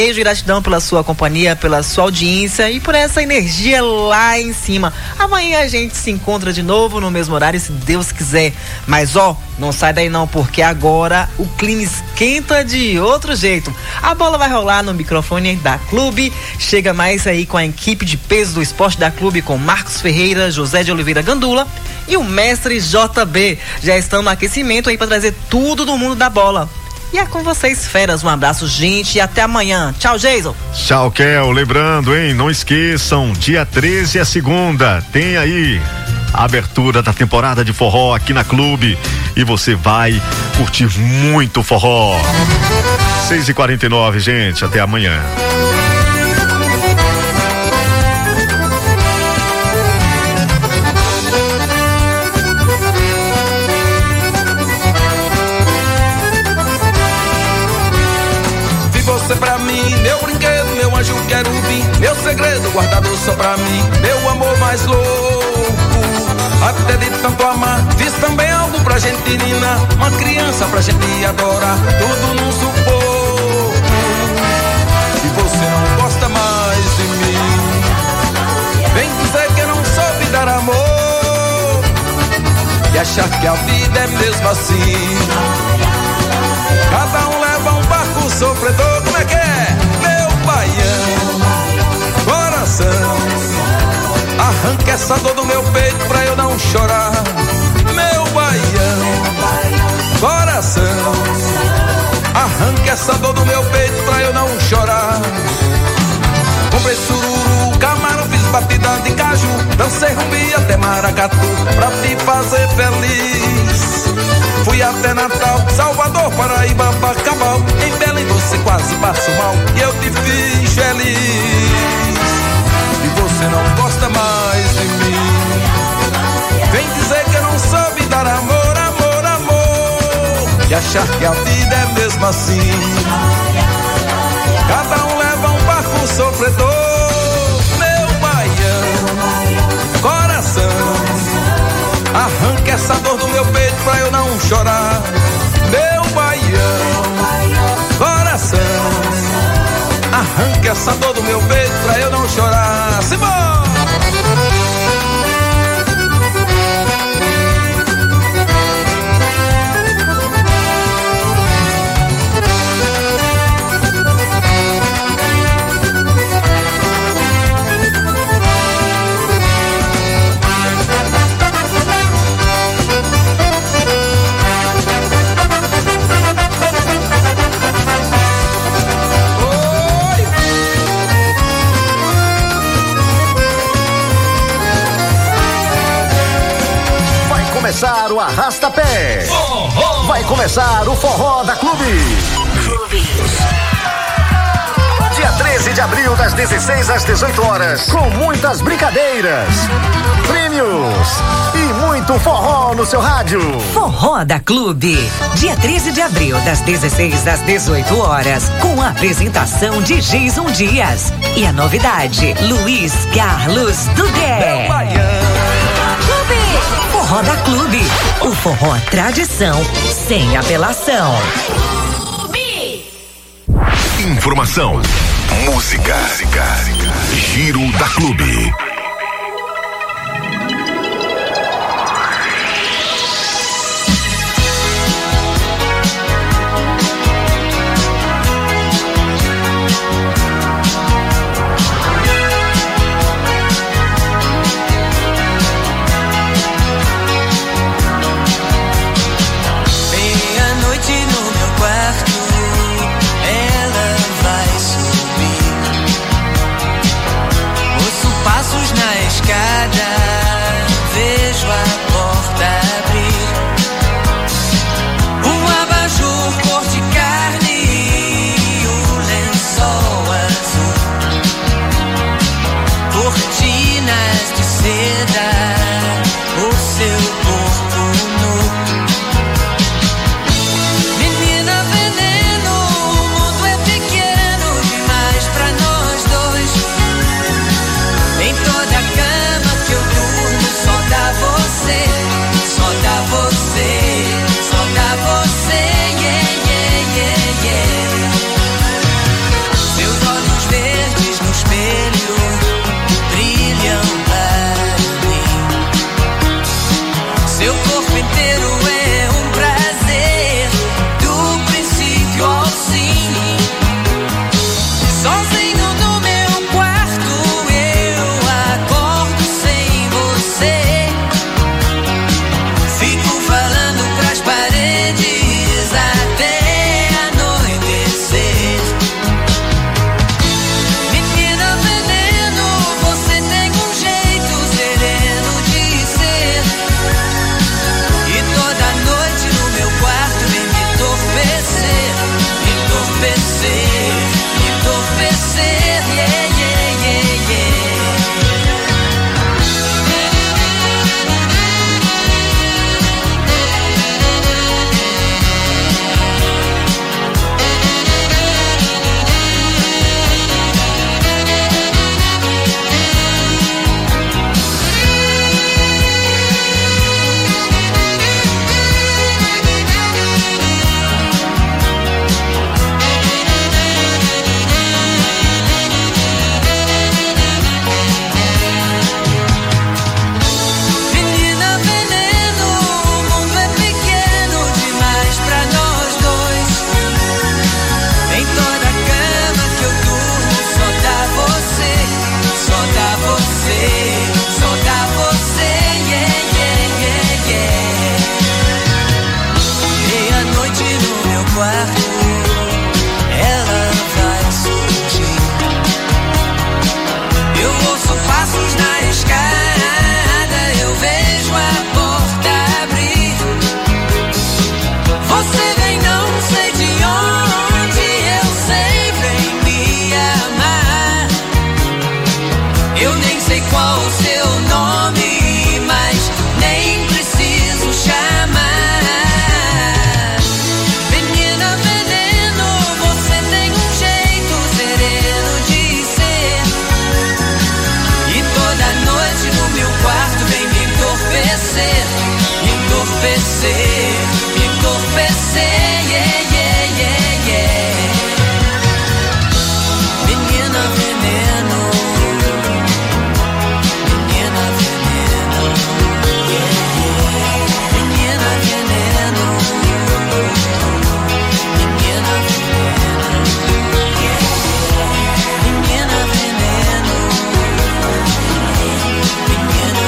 Beijo e gratidão pela sua companhia, pela sua audiência e por essa energia lá em cima. Amanhã a gente se encontra de novo no mesmo horário, se Deus quiser. Mas não sai daí não, porque agora o clima esquenta de outro jeito. A bola vai rolar no microfone da Clube. Chega mais aí com a equipe de peso do esporte da Clube, com Marcos Ferreira, José de Oliveira Gandula e o mestre JB. Já estão no aquecimento aí para trazer tudo do mundo da bola. E é com vocês, feras. Um abraço, gente, e até amanhã. Tchau, Jason. Tchau, Kel. Lembrando, hein? Não esqueçam, dia 13 é segunda. Tem aí a abertura da temporada de forró aqui na Clube. E você vai curtir muito forró. 6h49, gente. Até amanhã. Pra mim, meu brinquedo, meu anjo querubim, meu segredo guardado só pra mim, meu amor mais louco. Até de tanto amar, fiz também algo pra gente ninar, uma criança pra gente adorar, tudo num sufoco. E você não gosta mais de mim, vem dizer que eu não soube dar amor e achar que a vida é mesmo assim. Cada um leva um barco sofredor, como é que é? Meu baião, coração, arranca essa dor do meu peito pra eu não chorar. Meu baião, coração, arranca essa dor do meu peito pra eu não chorar. Comprei sururu, camarão, fiz batida de caju, dancei rumbi até maracatu pra te fazer feliz. Fui até Natal, Salvador, Paraíba, Bacabal, em Belém você quase passou mal e eu te fiz feliz. E você não gosta mais de mim, vem dizer que eu não soube dar amor, amor, amor, e achar que a vida é mesmo assim. Cada um leva um barco sofredor, meu baião, coração, arranca essa dor do meu peito pra eu não chorar. Meu baião, coração, arranca essa dor do meu peito pra eu não chorar. Simbora! Começar o Arrasta-Pé. Vai começar o Forró da Clube. Dia 13 de abril, das 16 às 18 horas, com muitas brincadeiras, prêmios e muito forró no seu rádio. Forró da Clube. Dia 13 de abril, das 16 às 18 horas, com a apresentação de Jason Dias. E a novidade, Luiz Carlos Dugué. Forró da Clube, o forró tradição, sem apelação. Informação, música, Giro da Clube. Passo você, me confessei, yeah, yeah, yeah, yeah. Menina veneno, menina veneno, yeah, yeah. Menina veneno, menina veneno, yeah, yeah. Menina veneno, menina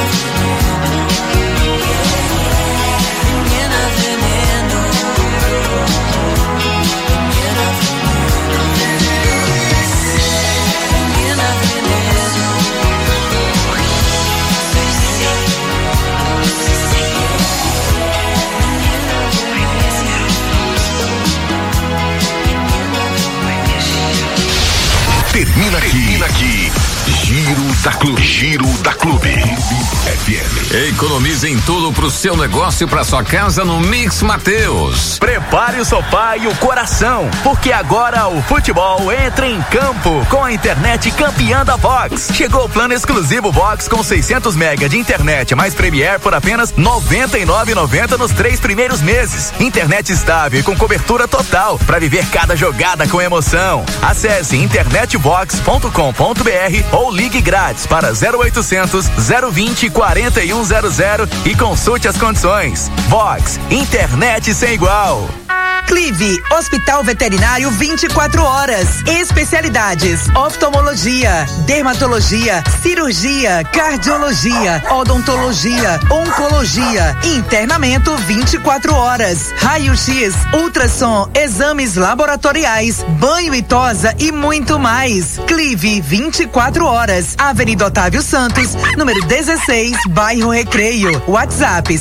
Termina aqui. Giro da Clube. Giro da Clube. FM. Economize em tudo pro seu negócio e pra sua casa no Mix Mateus. Prepare o sofá e o coração, porque agora o futebol entra em campo com a internet campeã da Vox. Chegou o plano exclusivo Vox com 600 mega de internet mais Premier por apenas R$ 99,90 nos 3 primeiros meses. Internet estável e com cobertura total para viver cada jogada com emoção. Acesse internetvox.com.br ou ligue grátis para 0800 020 4100 e consulte as condições. Vox, internet sem igual. Clive, Hospital Veterinário 24 horas. Especialidades: oftalmologia, dermatologia, cirurgia, cardiologia, odontologia, oncologia, internamento 24 horas, raio-x, ultrassom, exames laboratoriais, banho e tosa e muito mais. Clive 24 horas. Avenida Otávio Santos, número 16, bairro Recreio. WhatsApp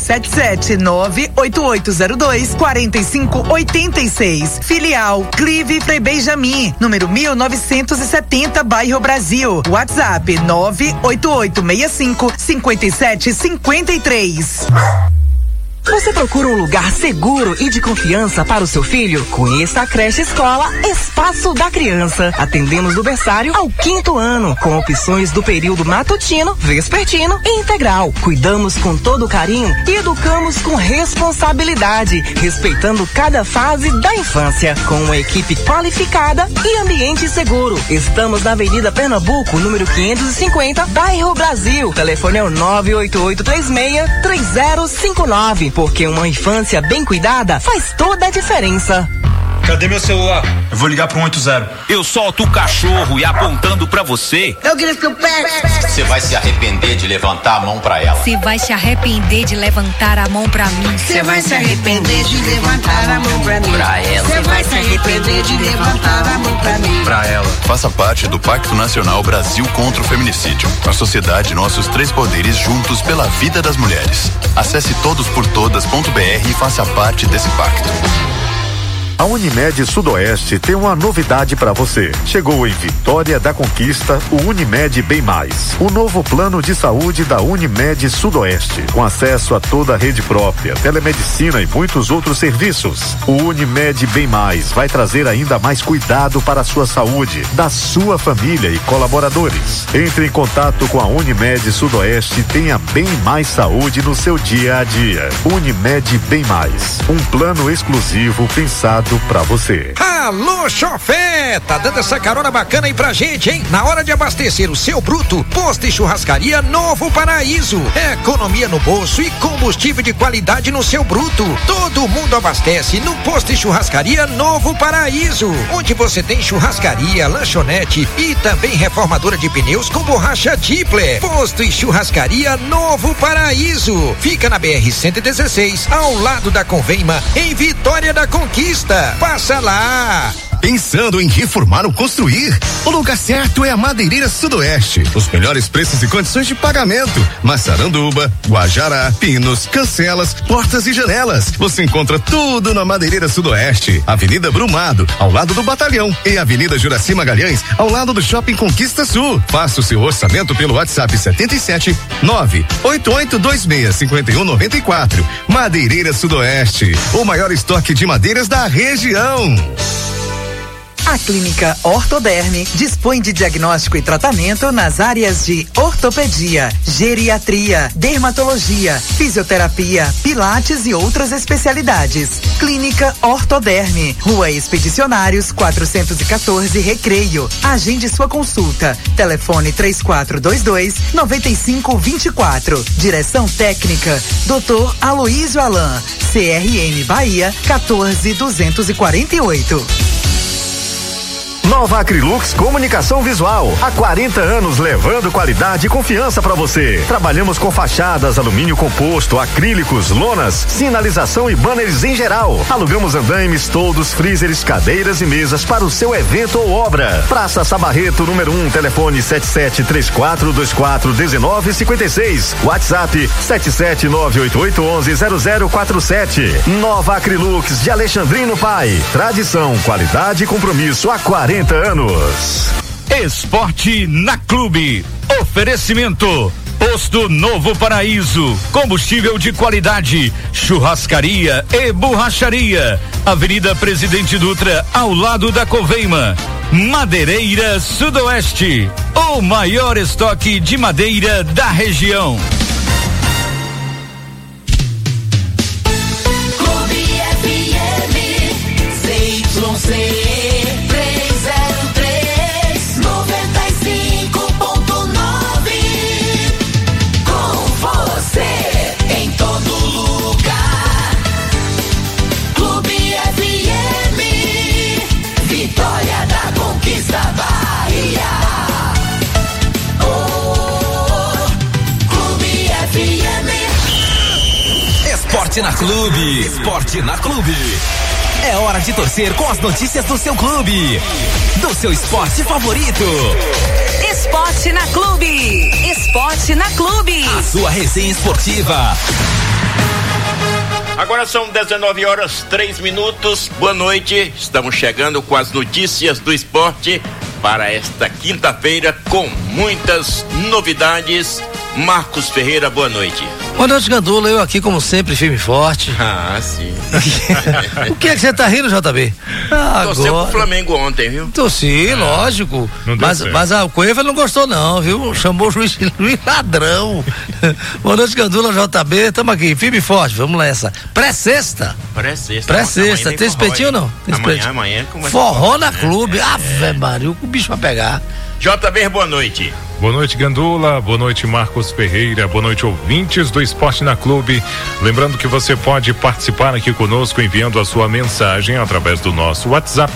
77988024586. Filial Clive Frei Benjamin, número 1970, bairro Brasil. WhatsApp 988655753. Você procura um lugar seguro e de confiança para o seu filho? Conheça a creche escola Espaço da Criança. Atendemos do berçário ao 5º ano, com opções do período matutino, vespertino e integral. Cuidamos com todo carinho e educamos com responsabilidade, respeitando cada fase da infância, com uma equipe qualificada e ambiente seguro. Estamos na Avenida Pernambuco, número 550, bairro Brasil. Telefone é o 988363059. Porque uma infância bem cuidada faz toda a diferença. Cadê meu celular? Eu vou ligar pro 180. Eu solto o cachorro e apontando pra você. Eu queria que o pé. Você vai se arrepender de levantar a mão pra ela. Você vai se arrepender de levantar a mão pra mim. Você vai se arrepender de levantar a mão pra mim. Pra ela. Você vai se arrepender de levantar a mão pra mim. Pra ela. Faça parte do Pacto Nacional Brasil contra o Feminicídio. A sociedade, nossos 3 poderes juntos pela vida das mulheres. Acesse todosportodas.br e faça parte desse pacto. A Unimed Sudoeste tem uma novidade para você. Chegou em Vitória da Conquista o Unimed Bem Mais, o novo plano de saúde da Unimed Sudoeste, com acesso a toda a rede própria, telemedicina e muitos outros serviços. O Unimed Bem Mais vai trazer ainda mais cuidado para a sua saúde, da sua família e colaboradores. Entre em contato com a Unimed Sudoeste e tenha bem mais saúde no seu dia a dia. Unimed Bem Mais, um plano exclusivo pensado pra você. Alô, chofé! Tá dando essa carona bacana aí pra gente, hein? Na hora de abastecer o seu bruto, Posto e Churrascaria Novo Paraíso. Economia no bolso e combustível de qualidade no seu bruto. Todo mundo abastece no Posto e Churrascaria Novo Paraíso, onde você tem churrascaria, lanchonete e também reformadora de pneus com borracha Tipler. Posto e Churrascaria Novo Paraíso. Fica na BR-116, ao lado da Convema, em Vitória da Conquista. Passa lá! Pensando em reformar ou construir? O lugar certo é a Madeireira Sudoeste. Os melhores preços e condições de pagamento. Massaranduba, Guajará, pinos, cancelas, portas e janelas. Você encontra tudo na Madeireira Sudoeste. Avenida Brumado, ao lado do Batalhão. E Avenida Juraci Magalhães, ao lado do Shopping Conquista Sul. Faça o seu orçamento pelo WhatsApp 77 988265194. Madeireira Sudoeste. O maior estoque de madeiras da região. A Clínica Ortoderme dispõe de diagnóstico e tratamento nas áreas de ortopedia, geriatria, dermatologia, fisioterapia, pilates e outras especialidades. Clínica Ortoderme, Rua Expedicionários 414, Recreio. Agende sua consulta. Telefone 3422-9524. Direção técnica Dr. Aloísio Alain, CRM Bahia 14248. Nova Acrylux Comunicação Visual. Há 40 anos levando qualidade e confiança para você. Trabalhamos com fachadas, alumínio composto, acrílicos, lonas, sinalização e banners em geral. Alugamos andaimes, toldos, freezers, cadeiras e mesas para o seu evento ou obra. Praça Sabarreto, número 1, telefone 7734241956. WhatsApp 77988110047. Nova Acrylux de Alexandrino Pai. Tradição, qualidade e compromisso há 40 anos. Esporte na Clube. Oferecimento. Posto Novo Paraíso. Combustível de qualidade. Churrascaria e borracharia. Avenida Presidente Dutra, ao lado da Coveima. Madeireira Sudoeste. O maior estoque de madeira da região. Clube FM, ZYC. Esporte na Clube. Esporte na Clube. É hora de torcer com as notícias do seu clube, do seu esporte favorito. Esporte na Clube. Esporte na Clube. A sua resenha esportiva. Agora são 19h03. Boa noite. Estamos chegando com as notícias do esporte para esta quinta-feira com muitas novidades. Marcos Ferreira, boa noite. Boa noite, Gandula. Eu aqui, como sempre, firme e forte. Ah, sim. O que é que você tá rindo, JB? Torceu pro Flamengo ontem, viu? Torci, lógico. Mas a Cueva não gostou, não, viu? Chamou o juiz ladrão. Boa noite, Gandula, JB. Tamo aqui, firme e forte. Vamos nessa. Pré-sexta. Pré-sexta. Tem espetinho ou não? Amanhã. Forró na Clube. Ave Maria, o bicho vai pegar. JB, boa noite. Boa noite, Gandula. Boa noite, Marcos Ferreira. Boa noite, ouvintes do Esporte na Clube. Lembrando que você pode participar aqui conosco enviando a sua mensagem através do nosso WhatsApp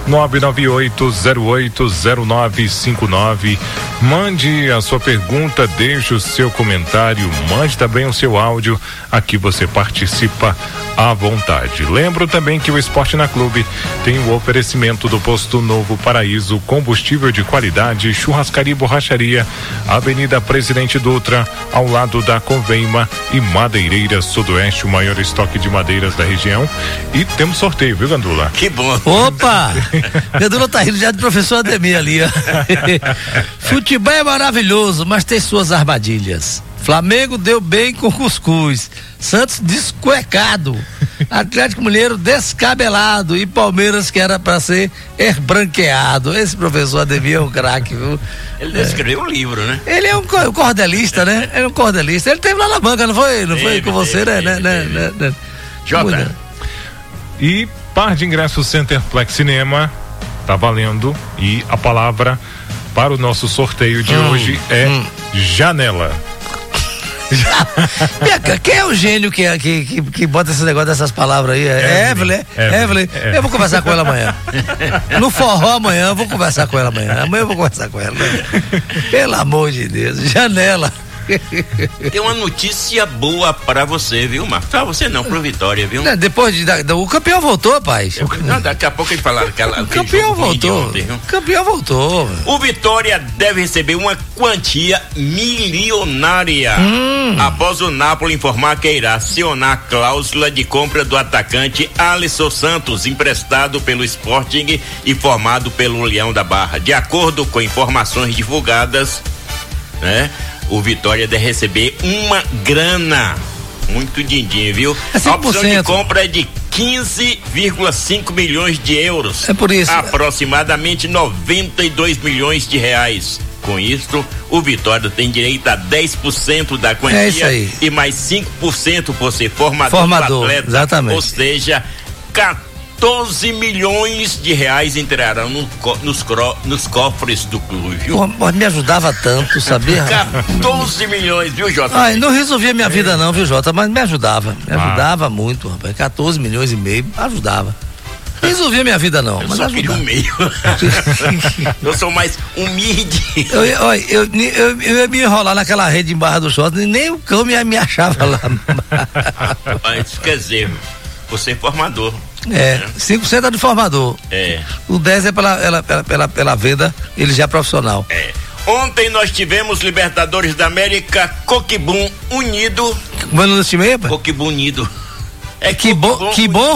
998-080959. Mande a sua pergunta, deixe o seu comentário, mande também o seu áudio. Aqui você participa à vontade. Lembro também que o Esporte na Clube tem o oferecimento do Posto Novo Paraíso, combustível de qualidade, churrascaria e borracharia, Avenida Presidente Dutra, ao lado da Coveima, e Madeireira Sudoeste, o maior estoque de madeiras da região. E temos sorteio, viu, Gandula? Que bom. Opa! Gandula tá rindo já do professor Ademir ali, ó. Futebol é maravilhoso, mas tem suas armadilhas. Flamengo deu bem com cuscuz, Santos descuecado, Atlético Mineiro descabelado e Palmeiras que era para ser erbranqueado. Esse professor Ademir é um craque, viu? Ele escreveu um livro, né? Ele é um cordelista, né? Ele é um cordelista. Ele teve lá na banca, não foi? Não foi com você, né? Jota. E par de ingressos Centerplex Cinema tá valendo, e a palavra para o nosso sorteio de hoje é janela. Quem é o gênio que bota esse negócio dessas palavras aí? Evelyn. Eu vou conversar com ela amanhã. No forró amanhã, eu vou conversar com ela amanhã. Amanhã eu vou conversar com ela. Pelo amor de Deus, janela. Tem uma notícia boa pra você, viu, Marcos? Pra você não, pro Vitória, viu? Depois o campeão voltou, rapaz. Daqui a pouco eles falaram que o campeão voltou. O campeão voltou. O Vitória deve receber uma quantia milionária após o Napoli informar que irá acionar a cláusula de compra do atacante Alisson Santos, emprestado pelo Sporting e formado pelo Leão da Barra. De acordo com informações divulgadas, né? O Vitória deve receber uma grana, muito din-din, viu? A opção de compra é de 15,5 milhões de euros. É por isso. Aproximadamente 92 milhões de reais. Com isso, o Vitória tem direito a 10% da quantia. É isso aí. E mais 5% por ser formador do atleta. Exatamente. Ou seja, 14 milhões de reais entrarão nos cofres do clube, viu? Pô, me ajudava tanto, sabia? 14 milhões, viu, Jota? Ai, não resolvia minha vida não, viu, Jota? Mas me ajudava. Me ajudava muito, rapaz. 14 milhões e meio, ajudava. Não resolvia minha vida não, Eu mas só queria ajudava. um meio. Eu sou mais humilde. Eu ia me enrolar naquela rede em Barra do Jota e nem o cão me achava lá. Mas, quer dizer, você é formador. 5% é de formador. O 10% é pela venda, ele já é profissional. Ontem nós tivemos Libertadores da América, Coquimbo Unido. Como é o nome desse time aí, pai? Coquimbo Unido. Que bom?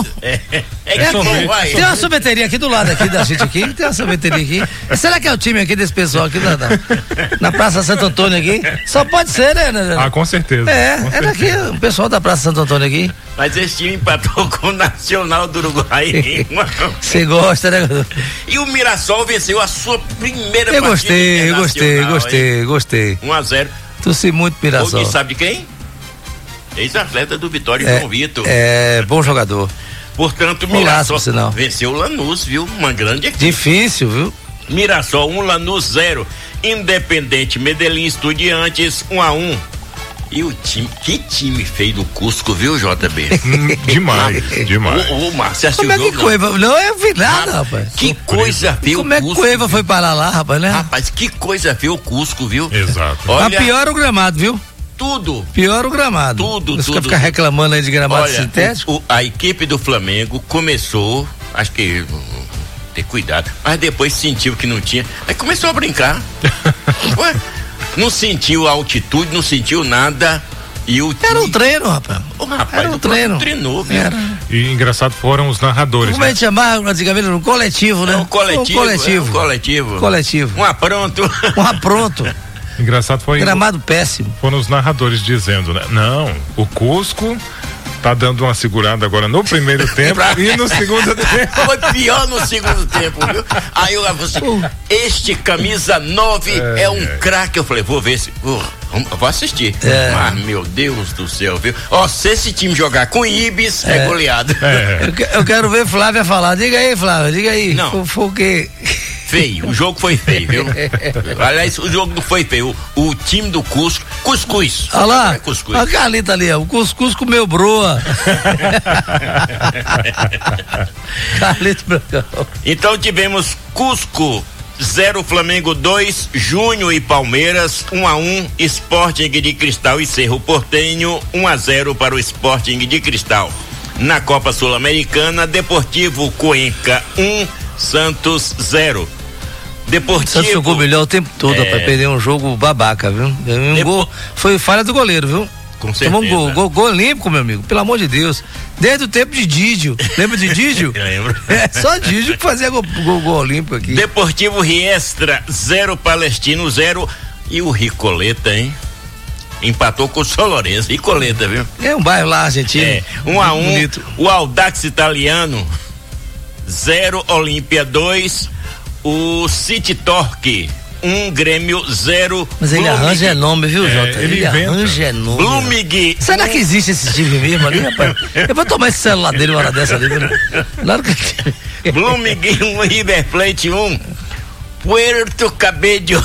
Vai. Tem uma sorveteria aqui do lado aqui da gente aqui, tem uma sorveteria aqui. Será que é o time aqui desse pessoal aqui na Praça Santo Antônio aqui? Só pode ser, né? Com certeza. É daqui, o pessoal da Praça Santo Antônio aqui. Mas esse time empatou com o Nacional do Uruguai. Você gosta, né? E o Mirassol venceu a sua primeira Eu partida gostei. 1-0. Torci muito Mirassol. E sabe quem? Ex-atleta do Vitória, João Vitor. Bom jogador. Portanto, Mirassol venceu o Lanús, viu? Uma grande equipe. Difícil, viu? Mirassol 1, Lanús 0. Independente Medellín, Estudiantes 1-1. E o time, que time feio do Cusco, viu, JB? Demais. O Márcio Como é que Cueva? Não, eu vi nada, rapaz. Que coisa feia o Cusco. Como é que Cueva foi parar lá, rapaz, né? Rapaz, que coisa feia o Cusco, viu? Exato. Olha, pior o gramado, viu? Tudo. Pior o gramado. Você fica reclamando aí de gramado sintético. A equipe do Flamengo começou, acho que ter cuidado, mas depois sentiu que não tinha, aí começou a brincar. Ué, não sentiu a altitude, não sentiu nada. E o Era um treino, rapaz. Era um treino. Treinou, viu? E engraçado foram os narradores. Como a gente chamava antigamente? Um coletivo, né? Um coletivo. Um apronto. Engraçado foi. Gramado péssimo. Foram os narradores dizendo, né? Não, o Cusco tá dando uma segurada agora no primeiro tempo e no segundo tempo. Foi pior no segundo tempo, viu? Aí eu falei assim, este camisa 9 é um craque. Eu falei, vou ver se. Vou assistir. Mas, meu Deus do céu, viu? Se esse time jogar com Ibis, é goleado. Eu quero ver Flávia falar. Diga aí, Flávia, diga aí. Não. Foi o quê? Feio, o jogo foi feio, viu? Aliás, o jogo não foi feio. O time do Cusco, Cuscuz. Olha lá, a Carlita ali, o Cuscuz comeu broa. Carlito Brancão. Então tivemos Cusco 0, Flamengo 2, Júnior e Palmeiras 1-1, Sporting de Cristal e Cerro Porteño 1-0 para o Sporting de Cristal. Na Copa Sul-Americana, Deportivo Cuenca 1, Santos 0. Deportivo. Santos jogou melhor o tempo todo para perder um jogo babaca, viu? Gol, foi falha do goleiro, viu? Com certeza. Tomou gol olímpico, meu amigo, pelo amor de Deus. Desde o tempo de Dídio. Lembra de Dídio? Lembro. Só Dídio que fazia gol olímpico aqui. Deportivo Riestra 0, Palestino 0. E o Ricoleta, hein? Empatou com o Solorense. Ricoleta, viu? É um bairro lá, argentino. 1-1. O Audax Italiano 0, Olímpia 2. O City Torque 1, Grêmio 0. Mas ele arranja nome, viu, Jota? Ele arranja nome. Blumig. Será que existe esse time mesmo ali, rapaz? Eu vou tomar esse celular dele uma hora dessa ali, viu? Blumig 1, River Plate 1. Puerto Cabello.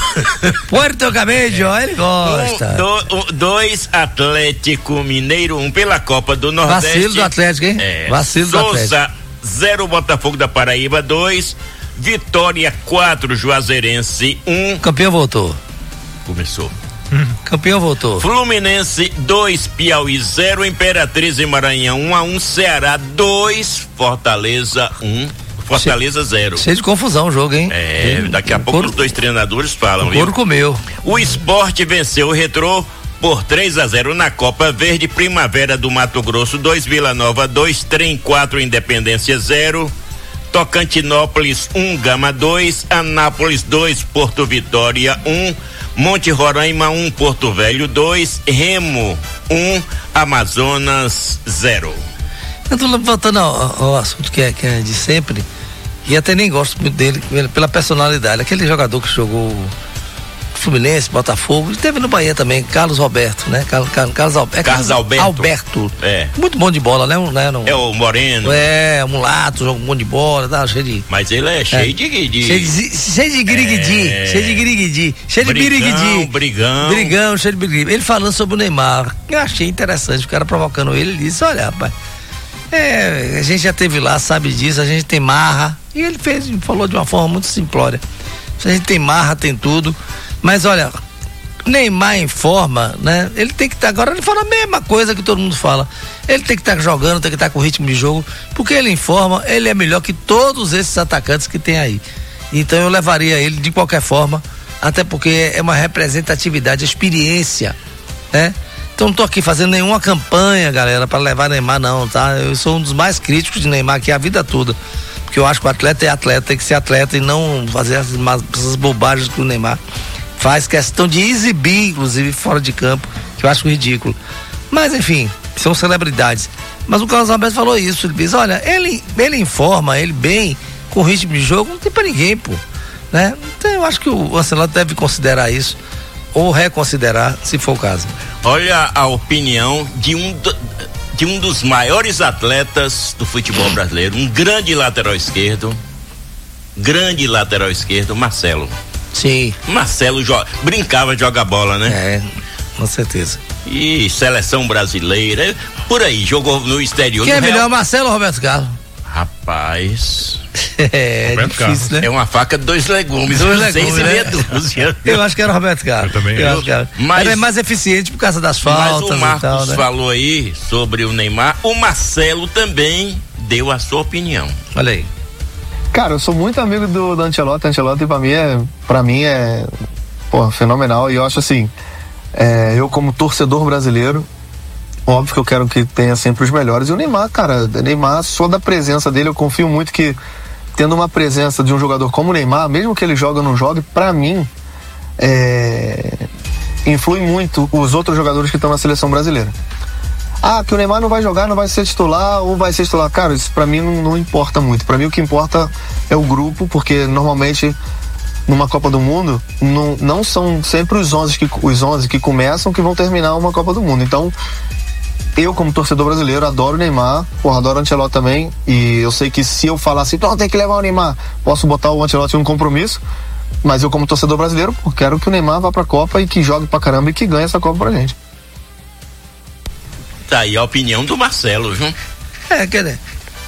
Ele gosta. 2, Atlético Mineiro 1 pela Copa do Nordeste. Vacilo do Atlético, hein? Vacilo do Atlético. Souza 0, Botafogo da Paraíba 2. Vitória 4, Juazeirense 1. Campeão voltou. Começou. Campeão voltou. Fluminense 2, Piauí 0, Imperatriz e Maranhão 1-1, Ceará 2, Fortaleza 1, Fortaleza 0. Cheio de confusão o jogo, hein? Daqui a pouco os dois treinadores falam. O couro comeu. O Sport venceu o Retrô por 3-0 na Copa Verde. Primavera do Mato Grosso 2, Vila Nova 2, Trem 4, Independência 0. Tocantinópolis 1, Gama 2, Anápolis 2, Porto Vitória 1, Monte Roraima 1, Porto Velho 2, Remo 1, Amazonas 0. Eu tô voltando ao assunto que é de sempre, e até nem gosto muito dele, pela personalidade. Aquele jogador que jogou Fluminense, Botafogo, e teve no Bahia também, Carlos Roberto, né? Carlos Alberto. É. Muito bom de bola, né? É o Moreno. É, o mulato, joga um bom de bola, tá cheio de... Mas ele é cheio de cheio de griguidi, cheio de biriguidi. Brigão, cheio de biriguidi. Ele falando sobre o Neymar, eu achei interessante, o cara provocando ele disse, olha, rapaz, a gente já teve lá, sabe disso, a gente tem marra, e ele falou de uma forma muito simplória. A gente tem marra, tem tudo, mas olha, Neymar em forma, né? Ele tem que estar, agora ele fala a mesma coisa que todo mundo fala, ele tem que estar jogando, tem que estar com ritmo de jogo, porque ele em forma, ele é melhor que todos esses atacantes que tem aí. Então eu levaria ele de qualquer forma, até porque é uma representatividade, experiência, né? Então não tô aqui fazendo nenhuma campanha, galera, para levar Neymar não, tá? Eu sou um dos mais críticos de Neymar aqui a vida toda. Porque eu acho que o atleta é atleta, tem que ser atleta e não fazer essas bobagens que o Neymar faz, questão de exibir, inclusive, fora de campo, que eu acho ridículo. Mas, enfim, são celebridades. Mas o Carlos Alberto falou isso, ele diz, olha, ele informa, ele bem, com ritmo de jogo, não tem pra ninguém, pô. Né? Então eu acho que o Ancelotti deve considerar isso, ou reconsiderar, se for o caso. Olha a opinião de um dos maiores atletas do futebol brasileiro, um grande lateral esquerdo, Marcelo. Sim. Marcelo brincava de jogar bola, né? É, com certeza. E seleção brasileira, por aí, jogou no exterior. Quem é melhor, Marcelo ou Roberto Carlos? Rapaz. É difícil, né? É uma faca de 2 legumes. Eu acho que era o Roberto Carlos. Eu também acho que era. Mas é mais eficiente por causa das faltas. Mas o Marcos e tal, né? falou aí sobre o Neymar. O Marcelo também deu a sua opinião. Olha aí. Cara, eu sou muito amigo do Ancelotti. Ancelotti pra mim é fenomenal. E eu acho assim, eu como torcedor brasileiro, óbvio que eu quero que tenha sempre os melhores. E o Neymar, cara, só da presença dele, eu confio muito que tendo uma presença de um jogador como o Neymar, mesmo que ele jogue ou não jogue, pra mim, influi muito os outros jogadores que estão na seleção brasileira. Que o Neymar não vai jogar, não vai ser titular ou vai ser titular. Cara, isso pra mim não importa muito. Pra mim o que importa é o grupo, porque normalmente numa Copa do Mundo não são sempre os 11 que começam que vão terminar uma Copa do Mundo. Então, eu como torcedor brasileiro adoro o Neymar, adoro o Ancelotti também, e eu sei que se eu falar assim, tem que levar o Neymar, posso botar o Ancelotti em um compromisso, mas eu como torcedor brasileiro, quero que o Neymar vá pra Copa e que jogue pra caramba e que ganhe essa Copa pra gente. Tá aí a opinião do Marcelo, viu? Quer dizer,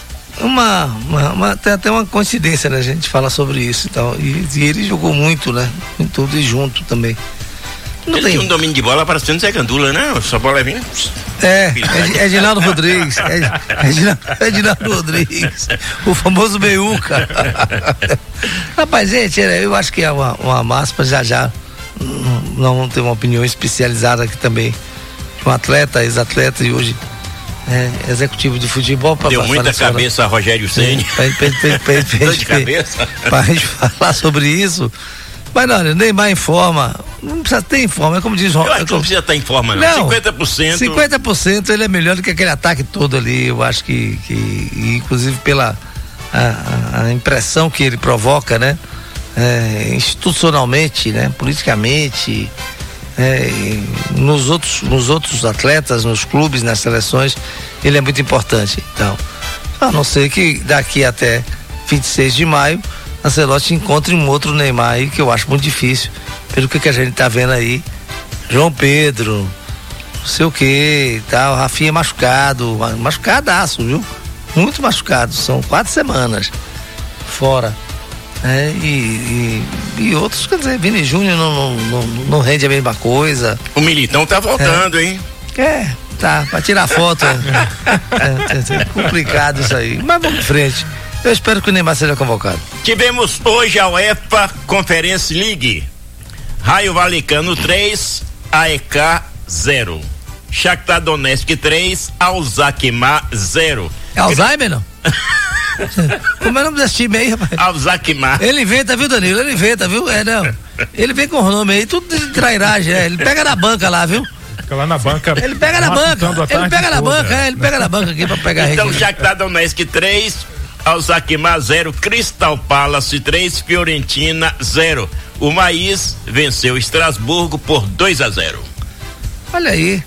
tem até uma coincidência, né? A gente fala sobre isso e tal, e ele jogou muito, né? Em tudo e junto também. Ele tinha um domínio de bola parecendo Zé Gandula, né? Só bola vinha. Edinaldo Rodrigues. Edinaldo Rodrigues. O famoso Meiuca. Rapaz, gente, eu acho que é uma máxima, já. Não vamos ter uma opinião especializada aqui também. Um atleta, ex-atleta e hoje executivo de futebol. Deu muita cabeça a Rogério Ceni. Dor de cabeça. Pra gente falar sobre isso. Mas olha, Neymar em forma, não precisa ter em forma, é como diz o Eu acho que não precisa estar em forma, não. 50%. 50% ele é melhor do que aquele ataque todo ali. Eu acho que inclusive pela a impressão que ele provoca, né? Institucionalmente, né? Politicamente, nos outros atletas, nos clubes, nas seleções, ele é muito importante. Então, a não ser que daqui até 26 de maio Ancelotti encontre um outro Neymar aí, que eu acho muito difícil, pelo que a gente tá vendo aí. João Pedro, não sei o que, tá, o Rafinha machucadaço, viu? Muito machucado, são 4 semanas fora. E outros, quer dizer, Vini Júnior não rende a mesma coisa. O Militão tá voltando, hein? Tá, pra tirar foto. É complicado isso aí, mas vamos em frente. Eu espero que o Neymar seja convocado. Tivemos hoje a UEFA Conference League. Raio Valecano 3, AEK 0. Shakhtar Donetsk 3, Al-Zakimah 0. É Alzheimer, não? Como é o nome desse time aí, rapaz? Al-Zakimah. Ele inventa, viu, Danilo? Ele inventa, viu? Não. Ele vem com o nome aí, tudo de trairagem, Ele pega na banca lá, viu? Fica lá na banca. Ele pega na banca. Ele pega na banca aqui pra pegar a rede. Então, Shakhtar Donetsk 3, Alzheimer 0, Crystal Palace 3, Fiorentina 0. O Maíz venceu Estrasburgo por 2-0. Olha aí.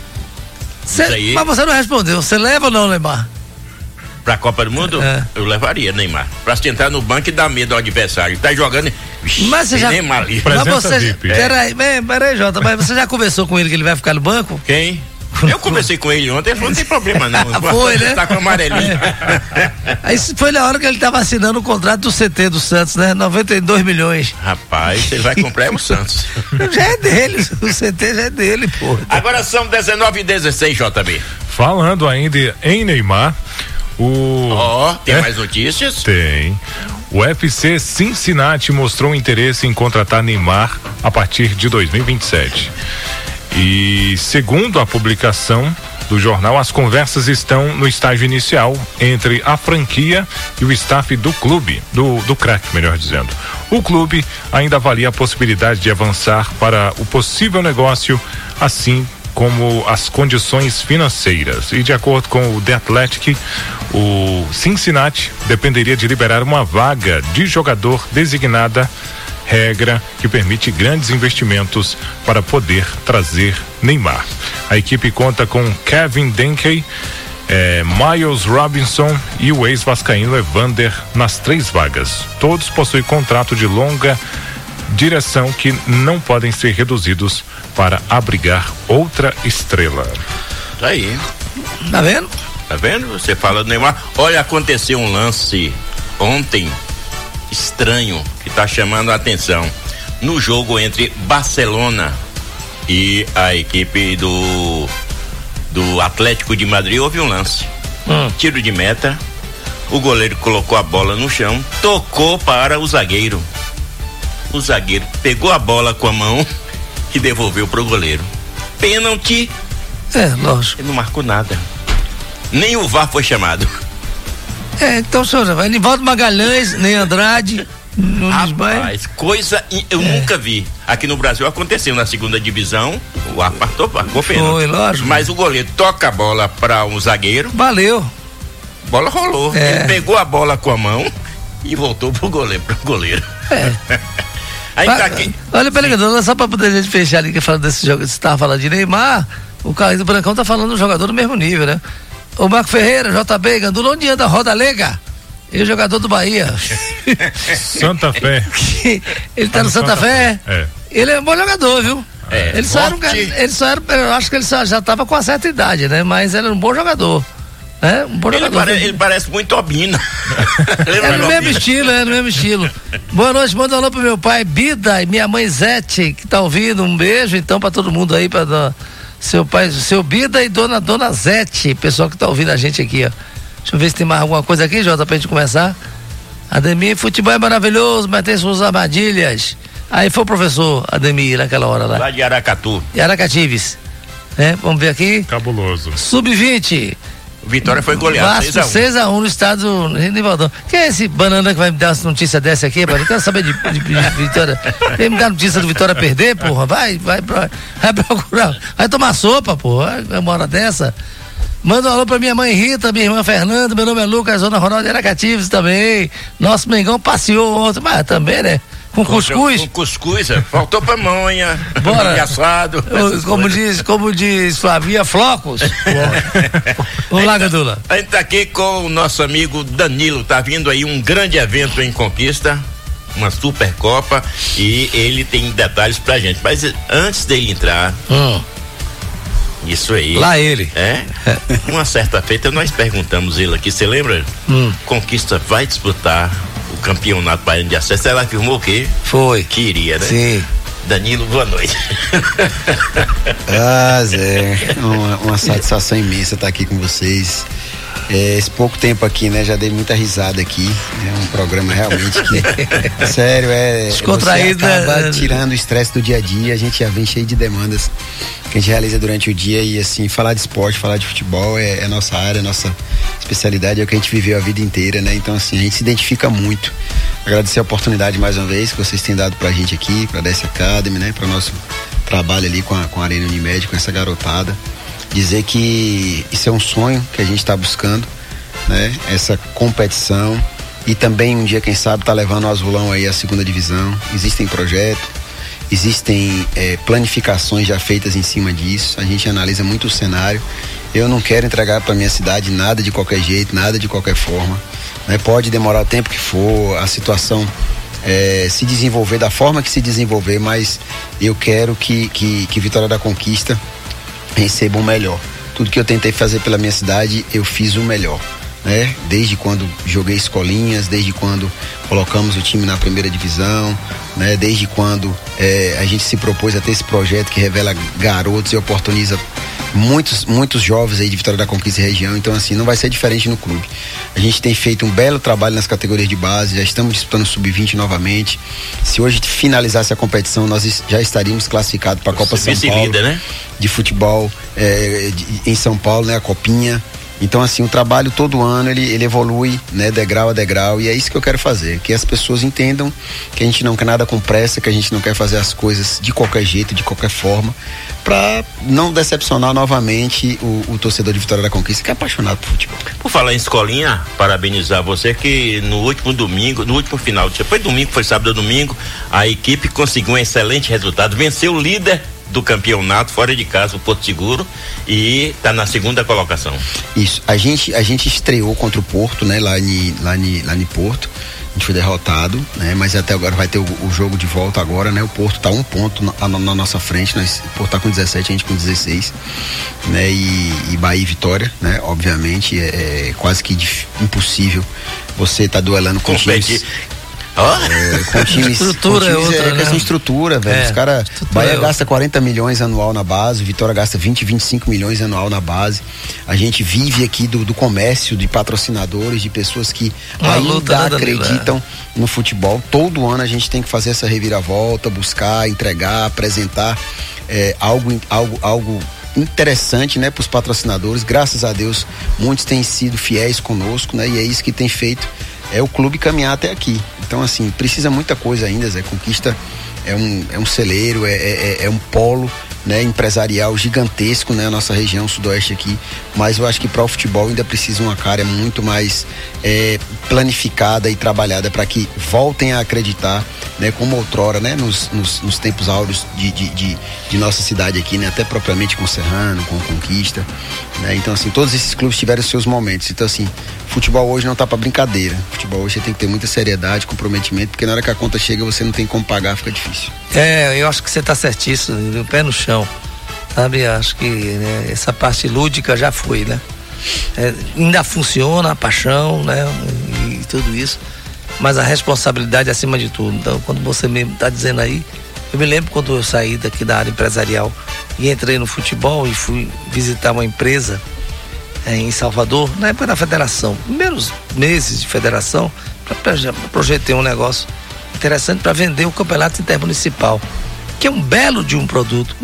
Mas você não respondeu. Você leva ou não, Neymar? Pra Copa do Mundo? Eu levaria Neymar. Pra se entrar no banco e dar medo ao adversário. Tá jogando. Mas você já. Neymar ali. Mas você. Peraí, Jota, mas você já conversou com ele que ele vai ficar no banco? Quem? Eu conversei com ele ontem, ele falou: não tem problema não. Foi, né? Tá com amarelinho. Aí foi na hora que ele tava assinando o contrato do CT do Santos, né? 92 milhões. Rapaz, ele vai comprar o Santos. Já é dele, o CT já é dele, pô. Agora são 19h16, JB. Falando ainda em Neymar, tem mais notícias? Tem. O FC Cincinnati mostrou interesse em contratar Neymar a partir de 2027. E segundo a publicação do jornal, as conversas estão no estágio inicial entre a franquia e o staff do clube, do craque, melhor dizendo. O clube ainda avalia a possibilidade de avançar para o possível negócio, assim como as condições financeiras. E de acordo com o The Athletic, o Cincinnati dependeria de liberar uma vaga de jogador designada, regra que permite grandes investimentos para poder trazer Neymar. A equipe conta com Kevin Denke, Miles Robinson e o ex-vascaíno Evander nas 3 vagas. Todos possuem contrato de longa direção que não podem ser reduzidos para abrigar outra estrela. Tá aí. Tá vendo? Tá vendo? Você fala do Neymar. Olha, aconteceu um lance ontem estranho que tá chamando a atenção. No jogo entre Barcelona e a equipe do Atlético de Madrid, houve um lance. Tiro de meta. O goleiro colocou a bola no chão, tocou para o zagueiro. O zagueiro pegou a bola com a mão e devolveu pro goleiro. Pênalti. Lógico. Ele não marcou nada. Nem o VAR foi chamado. Então, senhor, vai Nivaldo Magalhães, nem Andrade, Nunes Baia. Rapaz, coisa eu nunca vi. Aqui no Brasil aconteceu na 2ª divisão, o VAR marcou pênalti. Foi, lógico. Mas o goleiro toca a bola para um zagueiro. Valeu. Bola rolou. Ele pegou a bola com a mão e voltou pro goleiro. Aí tá aqui. Olha, peraí, só pra poder a gente fechar ali, que falando desse jogo, você tava falando de Neymar, o Carlinhos do Brancão tá falando do jogador do mesmo nível, né? O Marco Ferreira, JB, Gandula, onde anda? Roda Lega. Ele é jogador do Bahia. Santa Fé. Ele tá no Santa Fé? Ele é um bom jogador, viu? Ele só era, eu acho que ele já tava com uma certa idade, né? Mas ele era um bom jogador. Um bom jogador. Ele parece muito Obina. É no mesmo estilo. Boa noite, manda um alô pro meu pai Bida e minha mãe Zete, que tá ouvindo. Um beijo então pra todo mundo aí, pra seu pai, seu Bida e dona Zete, pessoal que tá ouvindo a gente aqui, ó. Deixa eu ver se tem mais alguma coisa aqui, Jota, pra gente começar. Ademir, futebol é maravilhoso, mas tem suas armadilhas. Aí foi o professor Ademir naquela hora lá. Lá de Aracatu. De Aracatives. Vamos ver aqui. Cabuloso. Sub-20. Vitória foi goleada. 6-1 no estado de Valdão. Quem é esse banana que vai me dar essa notícia dessa aqui? Eu quero saber de Vitória. Vem me dar notícia do Vitória perder, porra. Vai procurar. Vai tomar sopa, porra. Uma hora dessa. Manda um alô pra minha mãe Rita, minha irmã Fernanda. Meu nome é Lucas, Zona Rural de Aracatives também. Nosso Mengão passeou ontem, mas também, né? Com cuscuz? Com cuscuz, faltou pamonha, bora. Assado. Como diz Flavia, flocos. Vamos lá, Gandula. A gente tá aqui com o nosso amigo Danilo, tá vindo aí um grande evento em Conquista, uma Supercopa, e ele tem detalhes pra gente. Mas antes dele entrar, isso aí. Lá ele. Uma certa feita nós perguntamos ele aqui, você lembra? Conquista vai disputar o campeonato baiano de acesso, ela afirmou o quê? Foi. Que iria, né? Sim. Danilo, boa noite. Zé, uma satisfação imensa estar aqui com vocês. Esse pouco tempo aqui, né? Já dei muita risada aqui. É um programa realmente que, sério, descontraído, você acaba tirando o estresse do dia a dia. A gente já vem cheio de demandas que a gente realiza durante o dia e assim, falar de esporte, falar de futebol é nossa área, nossa especialidade, é o que a gente viveu a vida inteira, né? Então assim, a gente se identifica muito. Agradecer a oportunidade mais uma vez que vocês têm dado pra gente aqui, pra DS Academy, né? Pra nosso trabalho ali com a Arena Unimed, com essa garotada. Dizer que isso é um sonho que a gente está buscando, né? Essa competição. E também um dia, quem sabe, tá levando o Azulão aí à segunda divisão. Existem projetos, existem planificações já feitas em cima disso. A gente analisa muito o cenário. Eu não quero entregar para minha cidade nada de qualquer jeito, nada de qualquer forma, né? Pode demorar o tempo que for, a situação se desenvolver da forma que se desenvolver, mas eu quero que Vitória da Conquista receba o melhor. Tudo que eu tentei fazer pela minha cidade, eu fiz o melhor. Né? Desde quando joguei escolinhas, desde quando colocamos o time na primeira divisão, né? Desde quando a gente se propôs a ter esse projeto que revela garotos e oportuniza muitos jovens aí de Vitória da Conquista e região. Então assim, não vai ser diferente no clube. A gente tem feito um belo trabalho nas categorias de base, já estamos disputando o Sub-20 novamente. Se hoje finalizasse a competição, nós já estaríamos classificados para a Copa São Paulo, né? De futebol em São Paulo, né? A Copinha. Então assim, o trabalho todo ano ele evolui, né, degrau a degrau, e é isso que eu quero fazer, que as pessoas entendam que a gente não quer nada com pressa, que a gente não quer fazer as coisas de qualquer jeito, de qualquer forma, para não decepcionar novamente o torcedor de Vitória da Conquista, que é apaixonado por futebol. Por falar em escolinha, parabenizar você que no último final, foi domingo, foi sábado ou domingo, a equipe conseguiu um excelente resultado, venceu o líder do campeonato fora de casa, o Porto Seguro, e tá na segunda colocação. Isso, a gente estreou contra o Porto, né, lá em Porto. A gente foi derrotado, né, mas até agora vai ter o jogo de volta agora, né? O Porto tá 1 ponto na nossa frente, o Porto tá com 17, a gente com 16, né? E Bahia e Vitória, né? Obviamente é quase que impossível você tá duelando com times. Com times, estrutura é outra, questão de estrutura, velho. Os caras, Bahia gasta 40 milhões anual na base, Vitória gasta 25 milhões anual na base. A gente vive aqui do comércio, de patrocinadores, de pessoas que ainda acreditam no futebol. Todo ano a gente tem que fazer essa reviravolta, buscar, entregar, apresentar algo interessante, né, para os patrocinadores. Graças a Deus, muitos têm sido fiéis conosco, né? E é isso que tem feito o clube caminhar até aqui. Então assim, precisa muita coisa ainda, Zé. Conquista é um celeiro, é um polo, né, empresarial gigantesco, né, a nossa região sudoeste aqui, mas eu acho que para o futebol ainda precisa uma cara muito mais planificada e trabalhada para que voltem a acreditar, né, como outrora, né, nos tempos áureos de nossa cidade aqui, né, até propriamente com Serrano, com Conquista, né. Então assim, todos esses clubes tiveram seus momentos. Então assim, futebol hoje não tá para brincadeira. Futebol hoje tem que ter muita seriedade, comprometimento, porque na hora que a conta chega você não tem como pagar, fica difícil. Eu acho que você tá certíssimo, o pé no chão, sabe? Acho que, né, essa parte lúdica já foi, né? Ainda funciona a paixão, né? E tudo isso, mas a responsabilidade acima de tudo. Então, quando você mesmo tá dizendo aí, eu me lembro quando eu saí daqui da área empresarial e entrei no futebol e fui visitar uma empresa em Salvador, na época da federação, primeiros meses de federação, projetei um negócio interessante para vender o campeonato intermunicipal, que é um belo de um produto,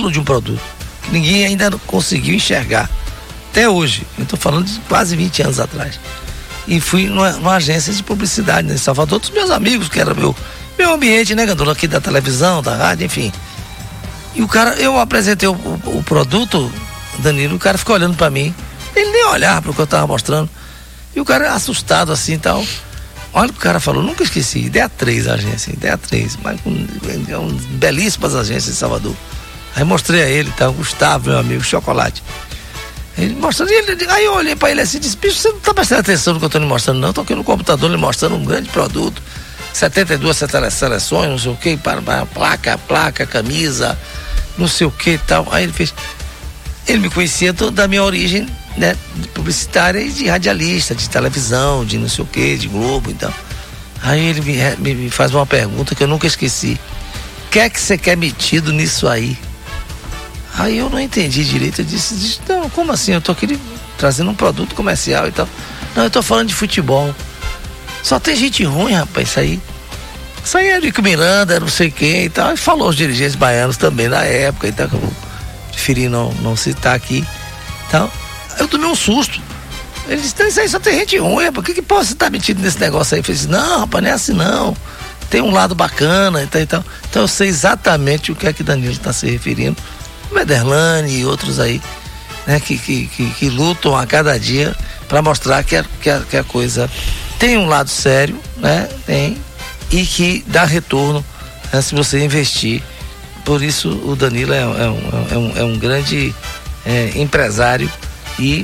que ninguém ainda conseguiu enxergar, até hoje. Eu estou falando de quase 20 anos atrás. E fui numa agência de publicidade, né, em Salvador, dos meus amigos, que era meu ambiente, né, Gandula, aqui da televisão, da rádio, enfim. E o cara, eu apresentei o produto, Danilo, o cara ficou olhando para mim, ele nem olhava para o que eu estava mostrando, e o cara assustado assim e tal. Olha o que o cara falou, nunca esqueci, Ideia 3 a agência, Ideia 3, mas com belíssimas agências em Salvador. Aí mostrei a ele, tá, o Gustavo, meu amigo, Chocolate. Ele mostrando, aí eu olhei pra ele assim e disse, bicho, você não tá prestando atenção no que eu tô lhe mostrando, não? Tô aqui no computador lhe mostrando um grande produto, 72 seleções, não sei o que, para placa, camisa, não sei o que e tal. Aí ele me conhecia da minha origem, né, publicitária e de radialista, de televisão, de não sei o que, de Globo, então. Aí ele me faz uma pergunta que eu nunca esqueci. O que é que você quer metido nisso aí? Aí eu não entendi direito, eu disse, não, como assim? Eu tô aqui trazendo um produto comercial e tal. Não, eu tô falando de futebol. Só tem gente ruim, rapaz, isso aí. Isso aí é Rico Miranda, não sei quem e tal. E falou os dirigentes baianos também na época e tal, que eu preferi não citar aqui. Então, eu tomei um susto. Ele disse, isso aí só tem gente ruim, rapaz. O que você tá metido nesse negócio aí? Eu falei assim, não, rapaz, não é assim não. tem um lado bacana, então eu sei exatamente o que é que Danilo está se referindo, Mederlane e outros aí, né, que lutam a cada dia para mostrar que a coisa tem um lado sério, né, tem, e que dá retorno, né, se você investir. Por isso o Danilo é um grande empresário e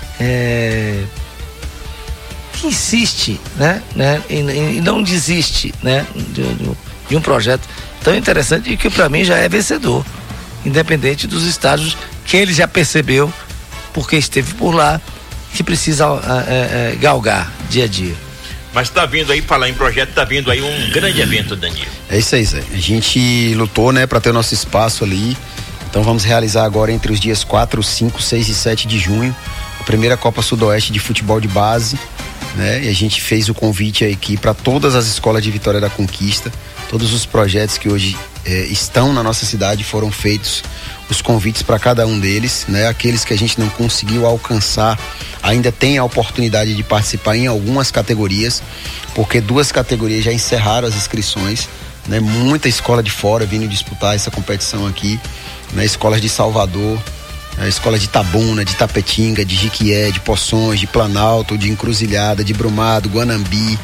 que insiste, né, e não desiste, né, de um projeto tão interessante e que para mim já é vencedor, independente dos estágios que ele já percebeu, porque esteve por lá, que precisa galgar dia a dia. Mas tá vindo aí, falar em projeto, tá vindo aí um grande evento, Danilo. É isso aí, Zé. A gente lutou, né, para ter o nosso espaço ali. Então vamos realizar agora entre os dias 4, 5, 6 e 7 de junho a primeira Copa Sudoeste de futebol de base, né? E a gente fez o convite aqui para todas as escolas de Vitória da Conquista, todos os projetos que hoje estão na nossa cidade, foram feitos os convites para cada um deles, né? Aqueles que a gente não conseguiu alcançar ainda tem a oportunidade de participar em algumas categorias, porque 2 categorias já encerraram as inscrições, né? Muita escola de fora vindo disputar essa competição aqui, né? Escolas de Salvador, a escola de Itabuna, de Tapetinga, de Jiquié, de Poções, de Planalto, de Encruzilhada, de Brumado, Guanambi.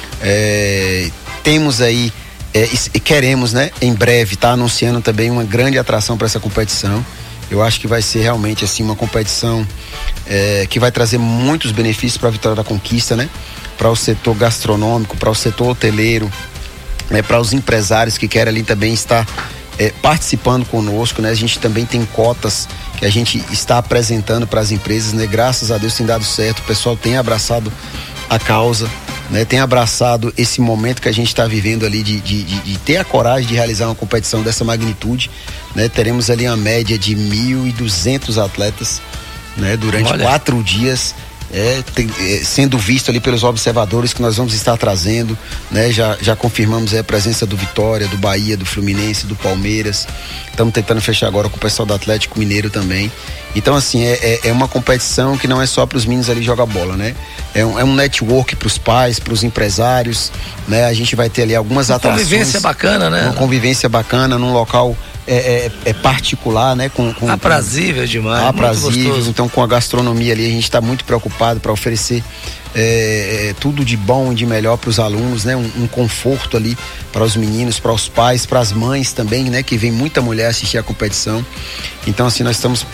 Temos aí e queremos, né, em breve tá anunciando também uma grande atração para essa competição. Eu acho que vai ser realmente assim uma competição que vai trazer muitos benefícios para a Vitória da Conquista, né? Para o setor gastronômico, para o setor hoteleiro, né? Para os empresários que querem ali também estar participando conosco, né? A gente também tem cotas que a gente está apresentando para as empresas, né? Graças a Deus tem dado certo, o pessoal tem abraçado a causa, né, tem abraçado esse momento que a gente está vivendo ali de ter a coragem de realizar uma competição dessa magnitude, né? Teremos ali uma média de 1.200 atletas, né, durante 4 dias, sendo visto ali pelos observadores que nós vamos estar trazendo, né? Já confirmamos a presença do Vitória, do Bahia, do Fluminense, do Palmeiras. Estamos tentando fechar agora com o pessoal do Atlético Mineiro também. Então, assim, é uma competição que não é só para os meninos ali jogar bola, né? É um network para os pais, para os empresários, né? A gente vai ter ali algumas atrações. Uma convivência bacana, né? Uma convivência bacana num local particular, né? Aprazível demais. Aprazível. Então, com a gastronomia ali, a gente está muito preocupado para oferecer tudo de bom e de melhor para os alunos, né? Um conforto ali para os meninos, para os pais, para as mães também, né? Que vem muita mulher assistir a competição. Então, assim, nós estamos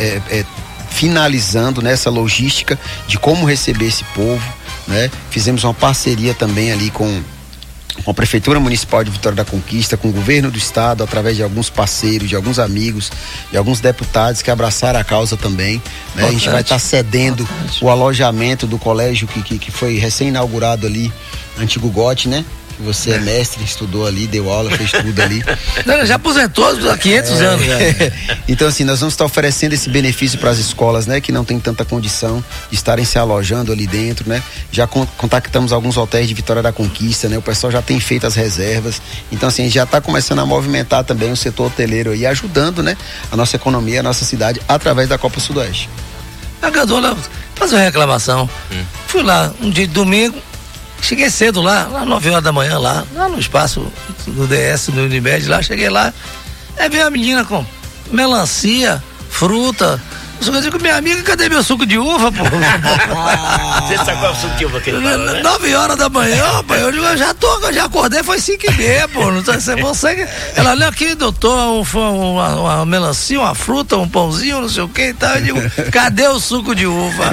finalizando nessa logística de como receber esse povo, né? Fizemos uma parceria também ali com a Prefeitura Municipal de Vitória da Conquista, com o Governo do Estado, através de alguns parceiros, de alguns amigos, de alguns deputados que abraçaram a causa também, né? A gente vai estar cedendo o alojamento do colégio que foi recém-inaugurado ali, antigo GOT, né? Você é mestre, estudou ali, deu aula, fez tudo ali. Não, já aposentou há 500 anos. Então, assim, nós vamos estar oferecendo esse benefício para as escolas, né? Que não tem tanta condição de estarem se alojando ali dentro, né? Já contactamos alguns hotéis de Vitória da Conquista, né? O pessoal já tem feito as reservas. Então, assim, a gente já está começando a movimentar também o setor hoteleiro aí, ajudando, né? A nossa economia, a nossa cidade, através da Copa Sudoeste. A Gadola, fazer uma reclamação. Fui lá um dia de domingo, cheguei cedo lá 9 horas da manhã, lá no espaço do DS, no Unimed, lá, cheguei lá, veio a menina com melancia, fruta. Eu digo, minha amiga, cadê meu suco de uva, pô? Você sabe qual é o suco de uva que ele fala, né? 9 horas da manhã, rapaz, eu digo, eu já acordei, foi 5h30, pô. Não sei, você. Ela olha aqui, doutor, uma melancia, uma fruta, um pãozinho, não sei o que e tal. Eu digo, cadê o suco de uva?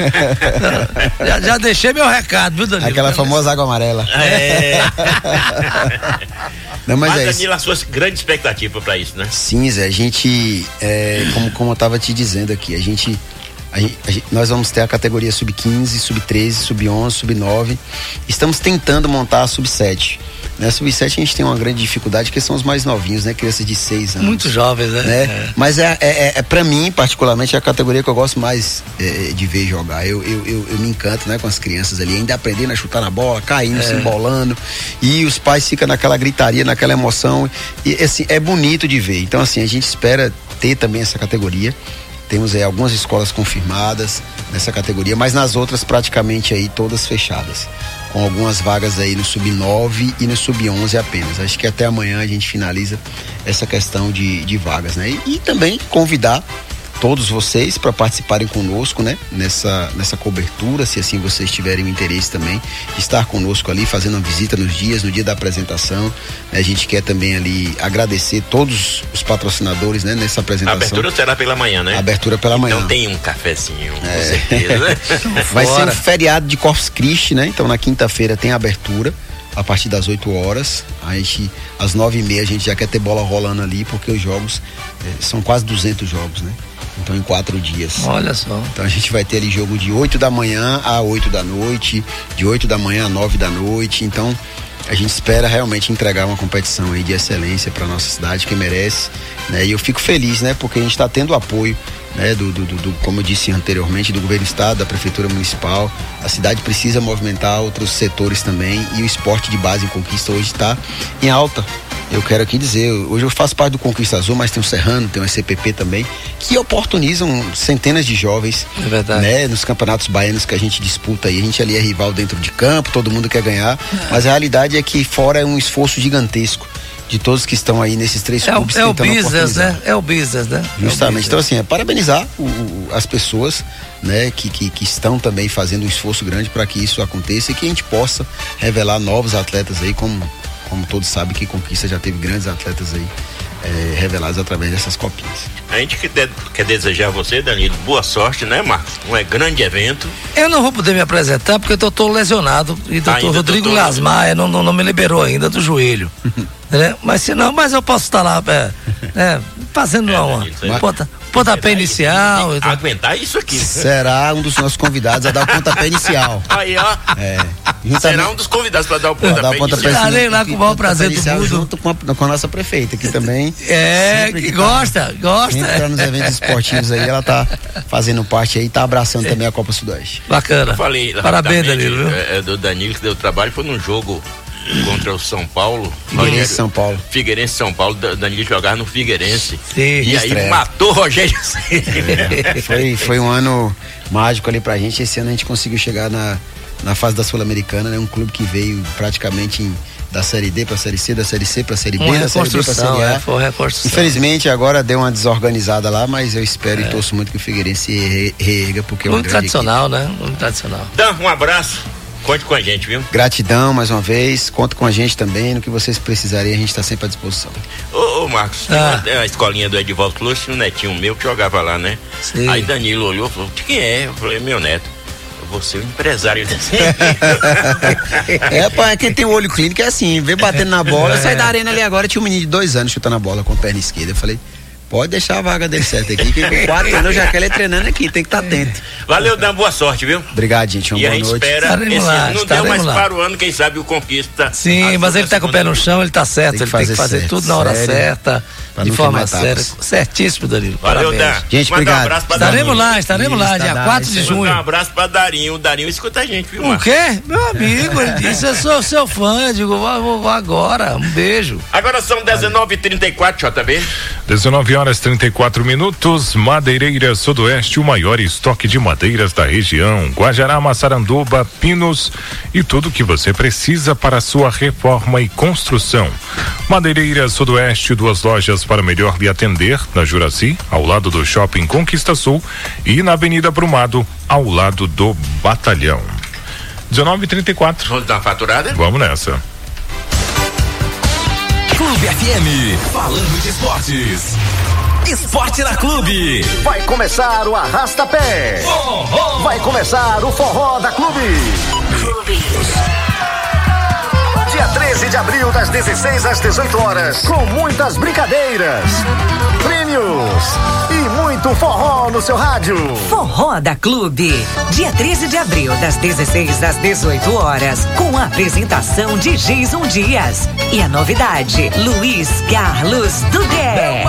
Já deixei meu recado, viu, Danilo? Aquela famosa água amarela. Não, mas Danilo, as suas grandes expectativas para isso, né? Sim, Zé, a gente, como eu tava te dizendo aqui, nós vamos ter a categoria sub-15, sub-13, sub-11, sub-9. Estamos tentando montar a sub-7. Né? Sub-7 a gente tem uma grande dificuldade, porque são os mais novinhos, né? Crianças de 6 anos. Muito jovens, né? Mas pra mim, particularmente, é a categoria que eu gosto mais de ver jogar. Eu me encanto, né, com as crianças ali, ainda aprendendo a chutar na bola, caindo, se embolando. E os pais ficam naquela gritaria, naquela emoção. E assim, é bonito de ver. Então, assim, a gente espera ter também essa categoria. Temos algumas escolas confirmadas nessa categoria, mas nas outras praticamente aí todas fechadas. com algumas vagas aí no Sub-9 e no Sub-11 apenas. Acho que até amanhã a gente finaliza essa questão de vagas, né? E também convidar todos vocês para participarem conosco, né? Nessa cobertura, se assim vocês tiverem o interesse também de estar conosco ali, fazendo uma visita no dia da apresentação. A gente quer também ali agradecer todos os patrocinadores, né? Nessa apresentação. A abertura será pela manhã, né? Abertura pela manhã. Então tem um cafezinho, com certeza. Vai ser um feriado de Corpus Christi, né? Então na quinta-feira tem a abertura a partir das 8 horas. Às 9h30 a gente já quer ter bola rolando ali, porque os jogos são quase 200 jogos, né? Então em 4 dias. Olha só. Então a gente vai ter ali jogo de 8 da manhã a 8 da noite, de 8 da manhã a 9 da noite. Então a gente espera realmente entregar uma competição aí de excelência para nossa cidade, que merece, né? E eu fico feliz, né? Porque a gente está tendo apoio, né? Como eu disse anteriormente, do governo do estado, da prefeitura municipal. A cidade precisa movimentar outros setores também, e o esporte de base em Conquista hoje está em alta. Eu quero aqui dizer, hoje eu faço parte do Conquista Azul, mas tem o Serrano, tem o SCPP também, que oportunizam centenas de jovens, né, nos campeonatos baianos que a gente disputa aí. A gente ali é rival dentro de campo, todo mundo quer ganhar, mas a realidade é que fora é um esforço gigantesco de todos que estão aí nesses 3 clubes tentando oportunizar. Business, né? É o business, né? Justamente. Então, assim, parabenizar as pessoas, né, que estão também fazendo um esforço grande para que isso aconteça e que a gente possa revelar novos atletas aí, como todos sabem que Conquista já teve grandes atletas aí revelados através dessas copinhas. A gente quer desejar a você, Danilo, boa sorte, né, Marcos? Um grande evento. Eu não vou poder me apresentar porque eu tô lesionado e o doutor Rodrigo Lasmaia não me liberou ainda do joelho. Né? Mas eu posso estar lá fazendo pontapé inicial. Aguentar isso aqui. Será um dos nossos convidados a dar o pontapé inicial. Aí, ó. Será um dos convidados para dar o pontapé inicial. Estarei lá com o maior prazer do mundo. Junto com a nossa prefeita, que também. Que gosta. Entra nos eventos esportivos aí, ela tá fazendo parte aí, tá abraçando também a Copa Sudoeste. Bacana. Eu falei, parabéns, Danilo. Do Danilo, que deu trabalho, foi num jogo contra o São Paulo. Figueirense São Paulo, Danilo jogar no Figueirense. Sim, e aí matou o Rogério. Foi um ano mágico ali pra gente. Esse ano a gente conseguiu chegar na fase da Sul-Americana, né? Um clube que veio praticamente da Série D pra Série C, da Série C pra Série B, da Série B pra Série A. Foi reconstrução. Infelizmente agora deu uma desorganizada lá, mas eu espero e torço muito que o Figueirense reerga, porque é uma muito tradicional, né? Muito tradicional. Dan, um abraço. Conte com a gente, viu? Gratidão mais uma vez, conta com a gente também, no que vocês precisarem, a gente está sempre à disposição. Ô Marcos, tem a escolinha do Edivaldo Flores, um netinho meu que jogava lá, né? Sim. Aí Danilo olhou e falou, de quem é? Eu falei, meu neto. Eu vou ser o empresário desse. Pai, quem tem o olho clínico é assim, vê batendo na bola, sai da arena ali agora, tinha um menino de 2 anos chutando a bola com a perna esquerda, eu falei, pode deixar a vaga dele certa aqui, que com 4 anos eu já quero ele treinando aqui, tem que estar atento. Valeu, Dan, boa sorte, viu? Obrigado, gente, uma boa noite. E a gente espera, não deu mais para o ano, quem sabe o Conquista. Sim, mas ele tá com o pé no chão, ele tá certo, ele tem que fazer tudo na hora certa, de forma séria. Certíssimo, Danilo. Valeu, Dan. Gente, obrigado. Um abraço pra estaremos lá, dia 4 de junho. Um abraço pra Darinho, o Darinho escuta a gente, viu, Marcos? O quê? Meu amigo, ele disse, eu sou seu fã, eu digo, vou agora, um beijo. Agora são 19h34, JB. 19h34. Madeireira Sudoeste, o maior estoque de madeiras da região. Guajará, Massaranduba, Pinos e tudo que você precisa para a sua reforma e construção. Madeireira Sudoeste, 2 lojas para melhor lhe atender, na Juraci, ao lado do Shopping Conquista Sul, e na Avenida Brumado, ao lado do Batalhão. 19h34. Vamos dar uma faturada? Vamos nessa. Clube FM, falando de esportes. Esporte na Clube. Vai começar o Arrasta-Pé. Vai começar o Forró da Clube. Dia 13 de abril, das 16 às 18 horas, com muitas brincadeiras, prêmios e muito forró no seu rádio. Forró da Clube. Dia 13 de abril, das 16 às 18 horas, com a apresentação de Jason Dias. E a novidade, Luiz Carlos Dudé.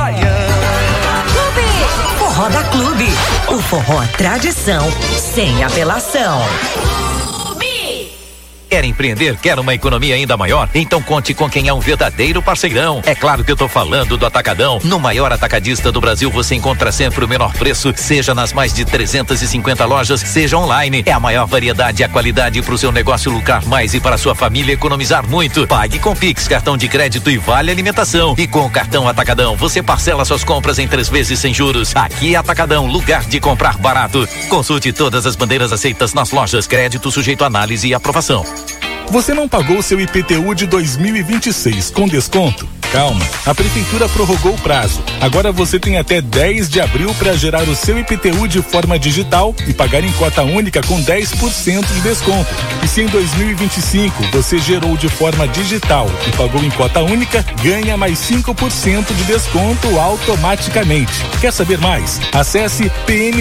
Forró da Clube. O forró tradição, sem apelação. Quer empreender? Quer uma economia ainda maior? Então conte com quem é um verdadeiro parceirão. É claro que eu tô falando do Atacadão. No maior atacadista do Brasil você encontra sempre o menor preço, seja nas mais de 350 lojas, seja online. É a maior variedade e a qualidade para o seu negócio lucrar mais e para a sua família economizar muito. Pague com Pix, cartão de crédito e vale alimentação. E com o cartão Atacadão você parcela suas compras em 3 vezes sem juros. Aqui é Atacadão, lugar de comprar barato. Consulte todas as bandeiras aceitas nas lojas. Crédito sujeito a análise e aprovação. Você não pagou seu IPTU de 2026 com desconto? Calma, a Prefeitura prorrogou o prazo. Agora você tem até 10 de abril para gerar o seu IPTU de forma digital e pagar em cota única com 10% de desconto. E se em 2025 você gerou de forma digital e pagou em cota única, ganha mais 5% de desconto automaticamente. Quer saber mais? Acesse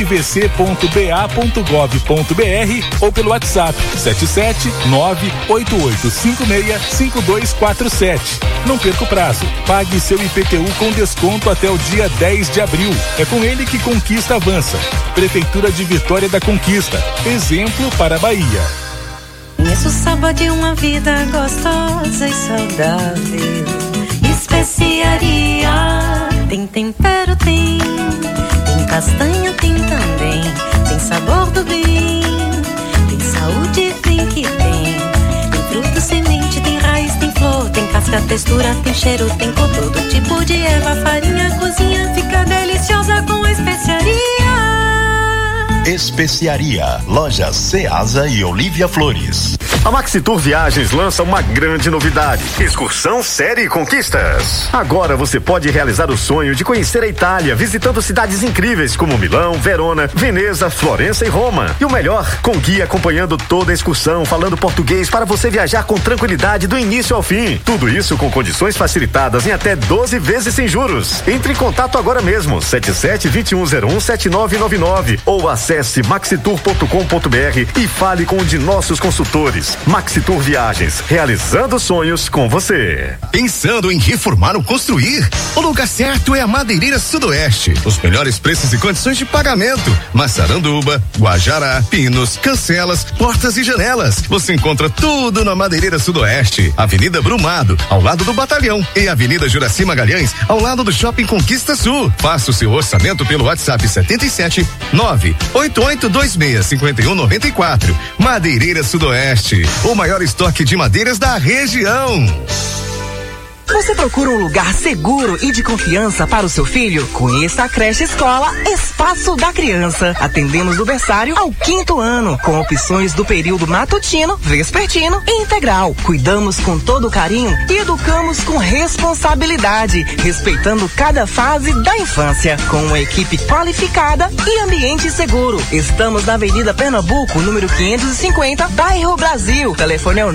pmvc.ba.gov.br ou pelo WhatsApp 77988565247. Não perca o prazo. Pague seu IPTU com desconto até o dia 10 de abril. É com ele que Conquista avança. Prefeitura de Vitória da Conquista. Exemplo para a Bahia. Conheço o sabor de uma vida gostosa e saudável. Especiaria. Tem tempero, tem. Tem castanha, tem também. Tem sabor do bem. Tem saúde, vem que tem. Tem fruto, semente, tem raiz, tem flor. Tem casca, textura, tem cheiro, tem cor. Todo tipo de erva, farinha, cozinha. Fica deliciosa com especiaria. Especiaria, lojas Ceasa e Olívia Flores. A Maxitur Viagens lança uma grande novidade: excursão série Conquistas. Agora você pode realizar o sonho de conhecer a Itália, visitando cidades incríveis como Milão, Verona, Veneza, Florença e Roma. E o melhor, com guia acompanhando toda a excursão, falando português para você viajar com tranquilidade do início ao fim. Tudo isso com condições facilitadas em até 12 vezes sem juros. Entre em contato agora mesmo, 77-2101-7999 ou acesse maxitur.com.br e fale com um de nossos consultores. Maxitur Viagens, realizando sonhos com você. Pensando em reformar ou construir? O lugar certo é a Madeireira Sudoeste. Os melhores preços e condições de pagamento. Massaranduba, Guajará, pinos, cancelas, portas e janelas. Você encontra tudo na Madeireira Sudoeste. Avenida Brumado, ao lado do Batalhão, e Avenida Juraci Magalhães, ao lado do Shopping Conquista Sul. Faça o seu orçamento pelo WhatsApp 77-98826-5194. Madeireira Sudoeste, o maior estoque de madeiras da região. Você procura um lugar seguro e de confiança para o seu filho? Conheça a creche escola Espaço da Criança. Atendemos do berçário ao 5º ano, com opções do período matutino, vespertino e integral. Cuidamos com todo carinho e educamos com responsabilidade, respeitando cada fase da infância, com uma equipe qualificada e ambiente seguro. Estamos na Avenida Pernambuco, número 550, bairro Brasil. Telefone é o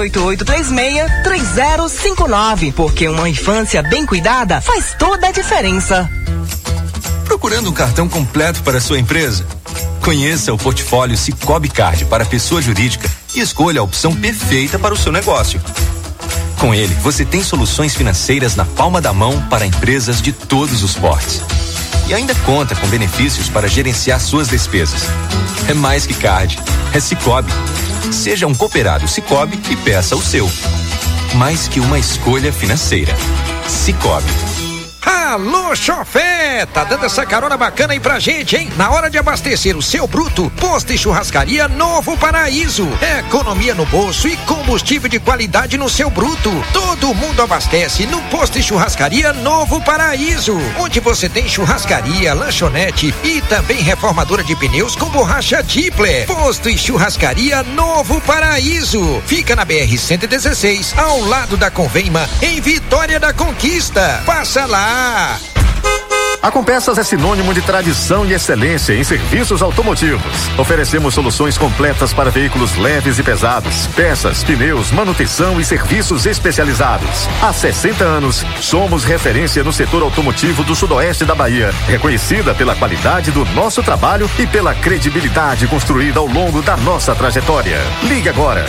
98836-3059. Porque uma infância bem cuidada faz toda a diferença. Procurando um cartão completo para sua empresa? Conheça o portfólio Cicobi Card para pessoa jurídica e escolha a opção perfeita para o seu negócio. Com ele, você tem soluções financeiras na palma da mão para empresas de todos os portes. E ainda conta com benefícios para gerenciar suas despesas. É mais que card, é Cicobi. Seja um cooperado Cicobi e peça o seu. Mais que uma escolha financeira. Cicobi. Alô, chofé! Tá dando essa carona bacana aí pra gente, hein? Na hora de abastecer o seu bruto, Posto e Churrascaria Novo Paraíso. Economia no bolso e combustível de qualidade no seu bruto. Todo mundo abastece no Posto e Churrascaria Novo Paraíso, onde você tem churrascaria, lanchonete e também reformadora de pneus com borracha Tipler. Posto e Churrascaria Novo Paraíso. Fica na BR-116, ao lado da Convema, em Vitória da Conquista. Passa lá! A Compeças é sinônimo de tradição e excelência em serviços automotivos. Oferecemos soluções completas para veículos leves e pesados, peças, pneus, manutenção e serviços especializados. Há 60 anos, somos referência no setor automotivo do sudoeste da Bahia, reconhecida pela qualidade do nosso trabalho e pela credibilidade construída ao longo da nossa trajetória. Ligue agora,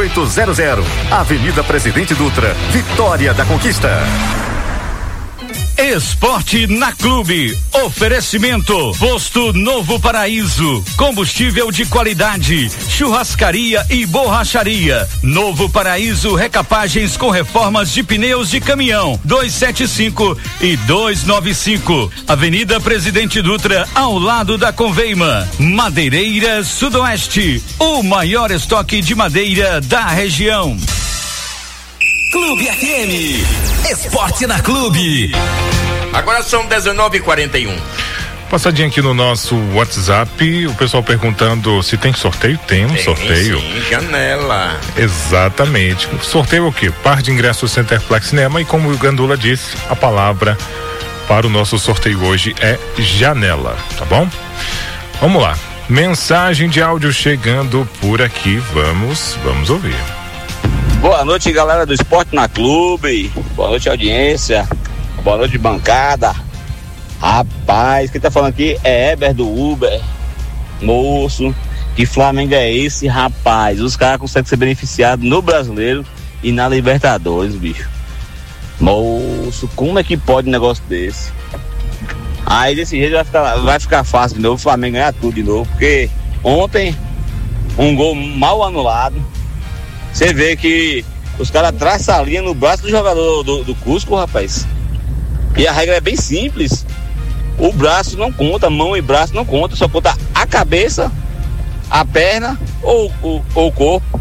77-2102-8800. Avenida Presidente Dutra, Vitória da Conquista. Esporte na Clube. Oferecimento Posto Novo Paraíso. Combustível de qualidade. Churrascaria e borracharia. Novo Paraíso Recapagens com reformas de pneus de caminhão. 275 e 295. Avenida Presidente Dutra, ao lado da Conveima. Madeireiras Sudoeste. O maior estoque de madeira da região. Clube FM. Esporte na Clube. Agora são 19h41. Passadinha aqui no nosso WhatsApp, o pessoal perguntando se tem sorteio. Tem sorteio. Sim, janela. Exatamente. Sorteio o quê? Par de ingressos Centerplex Cinema, e como o Gandula disse, a palavra para o nosso sorteio hoje é janela, tá bom? Vamos lá. Mensagem de áudio chegando por aqui. Vamos ouvir. Boa noite, galera do Esporte na Clube. Boa noite, audiência. Boa noite, bancada. Rapaz, quem tá falando aqui é Eber do Uber. Moço, que Flamengo é esse, rapaz? Os caras conseguem ser beneficiados no Brasileiro e na Libertadores, bicho. Moço, como é que pode um negócio desse? Aí desse jeito vai ficar fácil de novo o Flamengo ganhar tudo de novo, porque ontem um gol mal anulado. Você vê que os caras traçam a linha no braço do jogador do Cusco, rapaz. E a regra é bem simples. O braço não conta, mão e braço não conta, só conta a cabeça, a perna ou o corpo.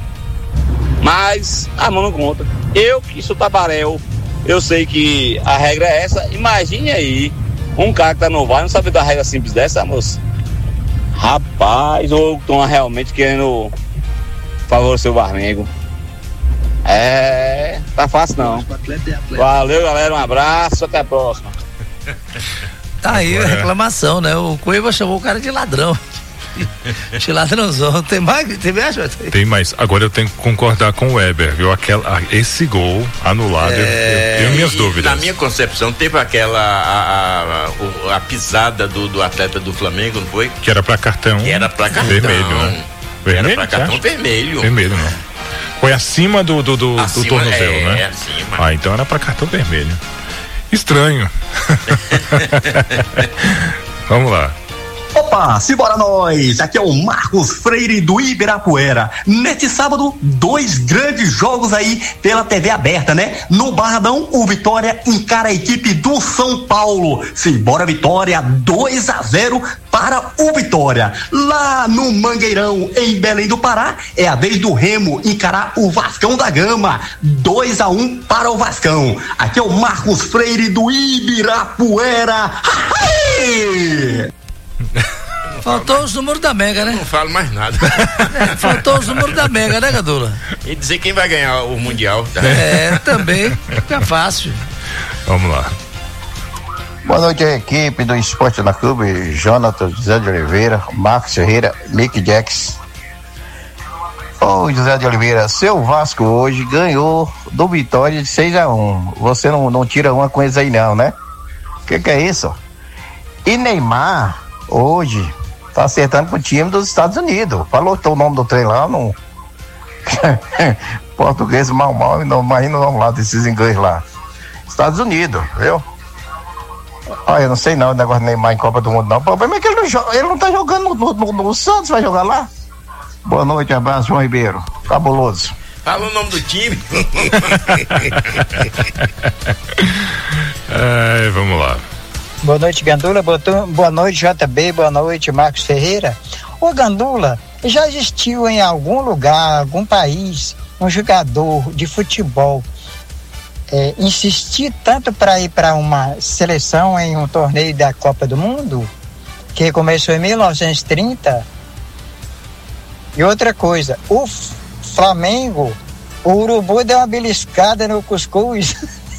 Mas a mão não conta. Eu que sou tabaréu, eu sei que a regra é essa. Imagine aí, um cara que tá no VAR não sabe da regra simples dessa, moça. Rapaz, ou estão realmente querendo favorecer o Flamengo. Tá fácil não. Valeu, galera, um abraço, até a próxima. Tá aí a reclamação, né? O Cueva chamou o cara de ladrão. De ladrãozão. Tem mais? Tem mais. Agora eu tenho que concordar com o Weber, viu? Esse gol anulado, eu tenho minhas dúvidas. Na minha concepção, teve aquela a pisada do atleta do Flamengo, não foi? Que era pra cartão. Vermelho, né? Vermelho, era pra cartão vermelho. Vermelho, não. Foi acima do tornozelo, né? Acima. Então era pra cartão vermelho. Estranho. Vamos lá. Opa, simbora nós! Aqui é o Marcos Freire do Ibirapuera. Neste sábado, 2 grandes jogos aí pela TV aberta, né? No Barradão, o Vitória encara a equipe do São Paulo. Simbora, Vitória, 2-0 para o Vitória. Lá no Mangueirão, em Belém do Pará, é a vez do Remo encarar o Vascão da Gama. 2-1 para o Vascão. Aqui é o Marcos Freire do Ibirapuera. Faltou os números da Mega, né? Não falo mais nada. Faltou os números da Mega, né, Gadula? E dizer quem vai ganhar o Mundial. Tá? Também. Fica fácil. Vamos lá. Boa noite, a equipe do Esporte na Clube. Jonathan, José de Oliveira, Marcos Ferreira, Mick Jax. Ô, José de Oliveira, seu Vasco hoje ganhou do Vitória de 6-1. Você não tira uma com eles aí não, né? Que é isso? E Neymar, hoje, tá acertando com o time dos Estados Unidos. Falou o nome do trem lá, não. Português mal, mas não vamos lá desses inglês lá. Estados Unidos, viu? Olha, eu não sei não o negócio do Neymar em Copa do Mundo, não. O problema é que ele não tá jogando no Santos, vai jogar lá. Boa noite, abraço, João Ribeiro. Cabuloso. Fala o nome do time. Vamos lá. Boa noite, Gandula. Boa noite, JB. Boa noite, Marcos Ferreira. Ô, Gandula, já existiu em algum lugar, algum país, um jogador de futebol insistir tanto para ir para uma seleção em um torneio da Copa do Mundo, que começou em 1930? E outra coisa, o Flamengo, o Urubu deu uma beliscada no cuscuz.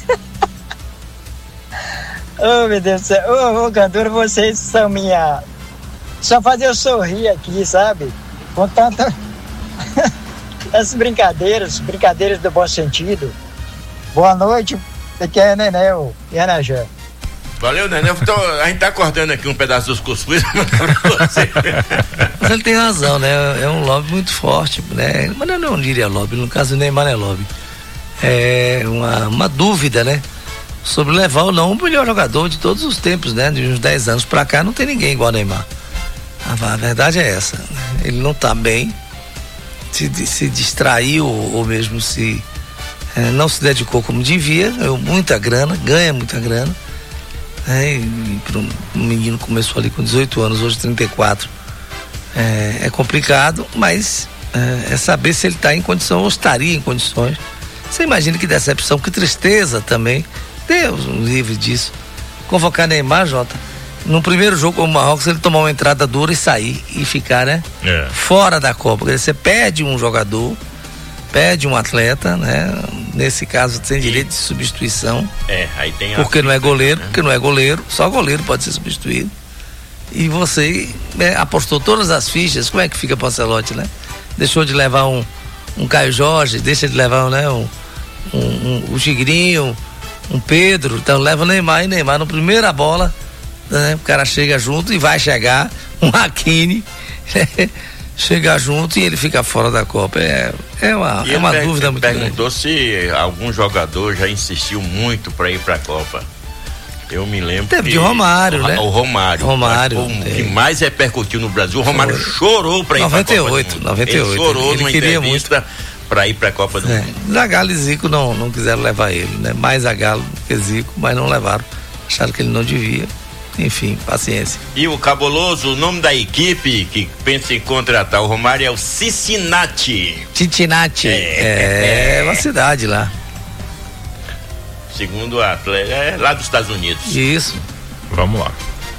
Oh, meu Deus do céu. Ô, Gandura, vocês são minha... Só fazer eu sorrir aqui, sabe? Com tanta... Essas brincadeiras do bom sentido. Boa noite. Aqui é Nenel e Ana Jã. Valeu, Nenel. Então, a gente tá cortando aqui um pedaço dos cuscuz. Mas ele tem razão, né? É um lobby muito forte, né? Mas eu não diria lobby, no caso do Neymar é lobby. É uma dúvida, né? sobre levar ou não o melhor jogador de todos os tempos, né? De uns 10 anos pra cá não tem ninguém igual Neymar. A verdade é essa, né? Ele não tá bem, se distraiu ou mesmo não se dedicou como devia, ganha muita grana, e para um menino que começou ali com 18 anos, hoje 34, é complicado, mas é saber se ele está em condição ou estaria em condições. Você imagina que decepção, que tristeza também, Deus nos livre disso, convocar Neymar, Jota, no primeiro jogo com o Marrocos, ele tomar uma entrada dura e sair e ficar, né? Fora da Copa. Porque você perde um jogador, perde um atleta, né? Nesse caso tem direito de substituição. Aí tem porque não é goleiro, porque não é goleiro, só goleiro pode ser substituído. E você apostou todas as fichas, como é que fica o Ancelotti, né? Deixou de levar um Caio Jorge, deixa de levar, né? Um Tigrinho, um Pedro, então leva o Neymar, e Neymar no primeira bola, né? O cara chega junto e vai chegar, um Hakimi, chegar junto e ele fica fora da Copa. É uma dúvida muito grande. Perguntou se algum jogador já insistiu muito para ir para a Copa. Eu me lembro. Teve de Romário, né? O Romário. O que mais repercutiu no Brasil. O Romário chorou para ir para a Copa. 98. Ele chorou numa entrevista para ir para a Copa do Mundo. Zagallo e Zico não quiseram levar ele, né? Mais Zagallo que Zico, mas não levaram. Acharam que ele não devia. Enfim, paciência. E o cabuloso, o nome da equipe que pensa em contratar o Romário é o Cincinnati. É uma cidade lá. Segundo a atleta, lá dos Estados Unidos. Isso. Vamos lá.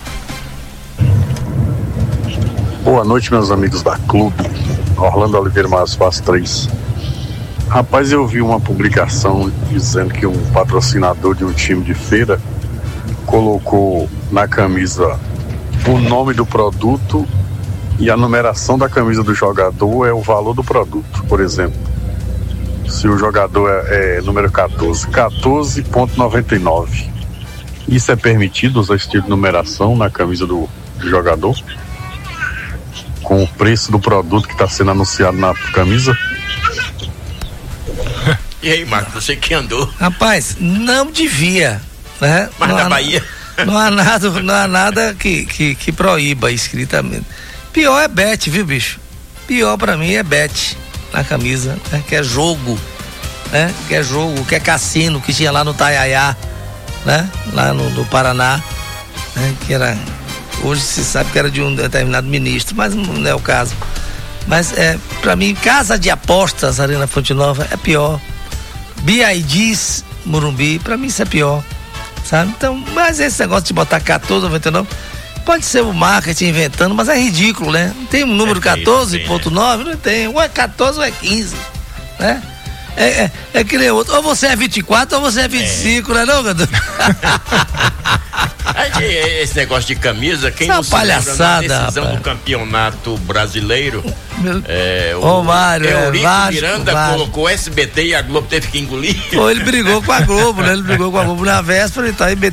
Boa noite, meus amigos da Clube. Orlando Oliveira, mais fácil 3. Rapaz, eu vi uma publicação dizendo que um patrocinador de um time de feira colocou na camisa o nome do produto e a numeração da camisa do jogador é o valor do produto. Por exemplo, se o jogador é número 14,99. Isso é permitido, usar esse tipo de numeração na camisa do jogador? Com o preço do produto que está sendo anunciado na camisa? E aí, Marcos, você que andou? Rapaz, não devia, né? Mas na Bahia não há nada que proíba escritamente. Pior é bet, viu, bicho? Pior pra mim é bet na camisa, né? Que é jogo, né? Que é jogo, que é cassino, que tinha lá no Taiaiá, né? Lá no Paraná, né? Que era, hoje se sabe que era de um determinado ministro, mas não é o caso. Mas pra mim, casa de apostas, Arena Fonte Nova, é pior. BIDs, Morumbi, pra mim isso é pior, sabe? Então, mas esse negócio de botar 14,99 pode ser o marketing inventando, mas é ridículo, né? Não tem um número 14,9, não tem, ou é 14 ou é 15, né? É que nem outro, ou você é 24 ou você é 25, né não, Gadu? Esse negócio de camisa, quem não se palhaçada, lembra da decisão rapaz. do campeonato brasileiro, o Romário, Eurico Vasco, Miranda colocou o SBT e a Globo teve que engolir. Pô, ele brigou com a Globo, né? Ele brigou com a Globo na véspera e tá aí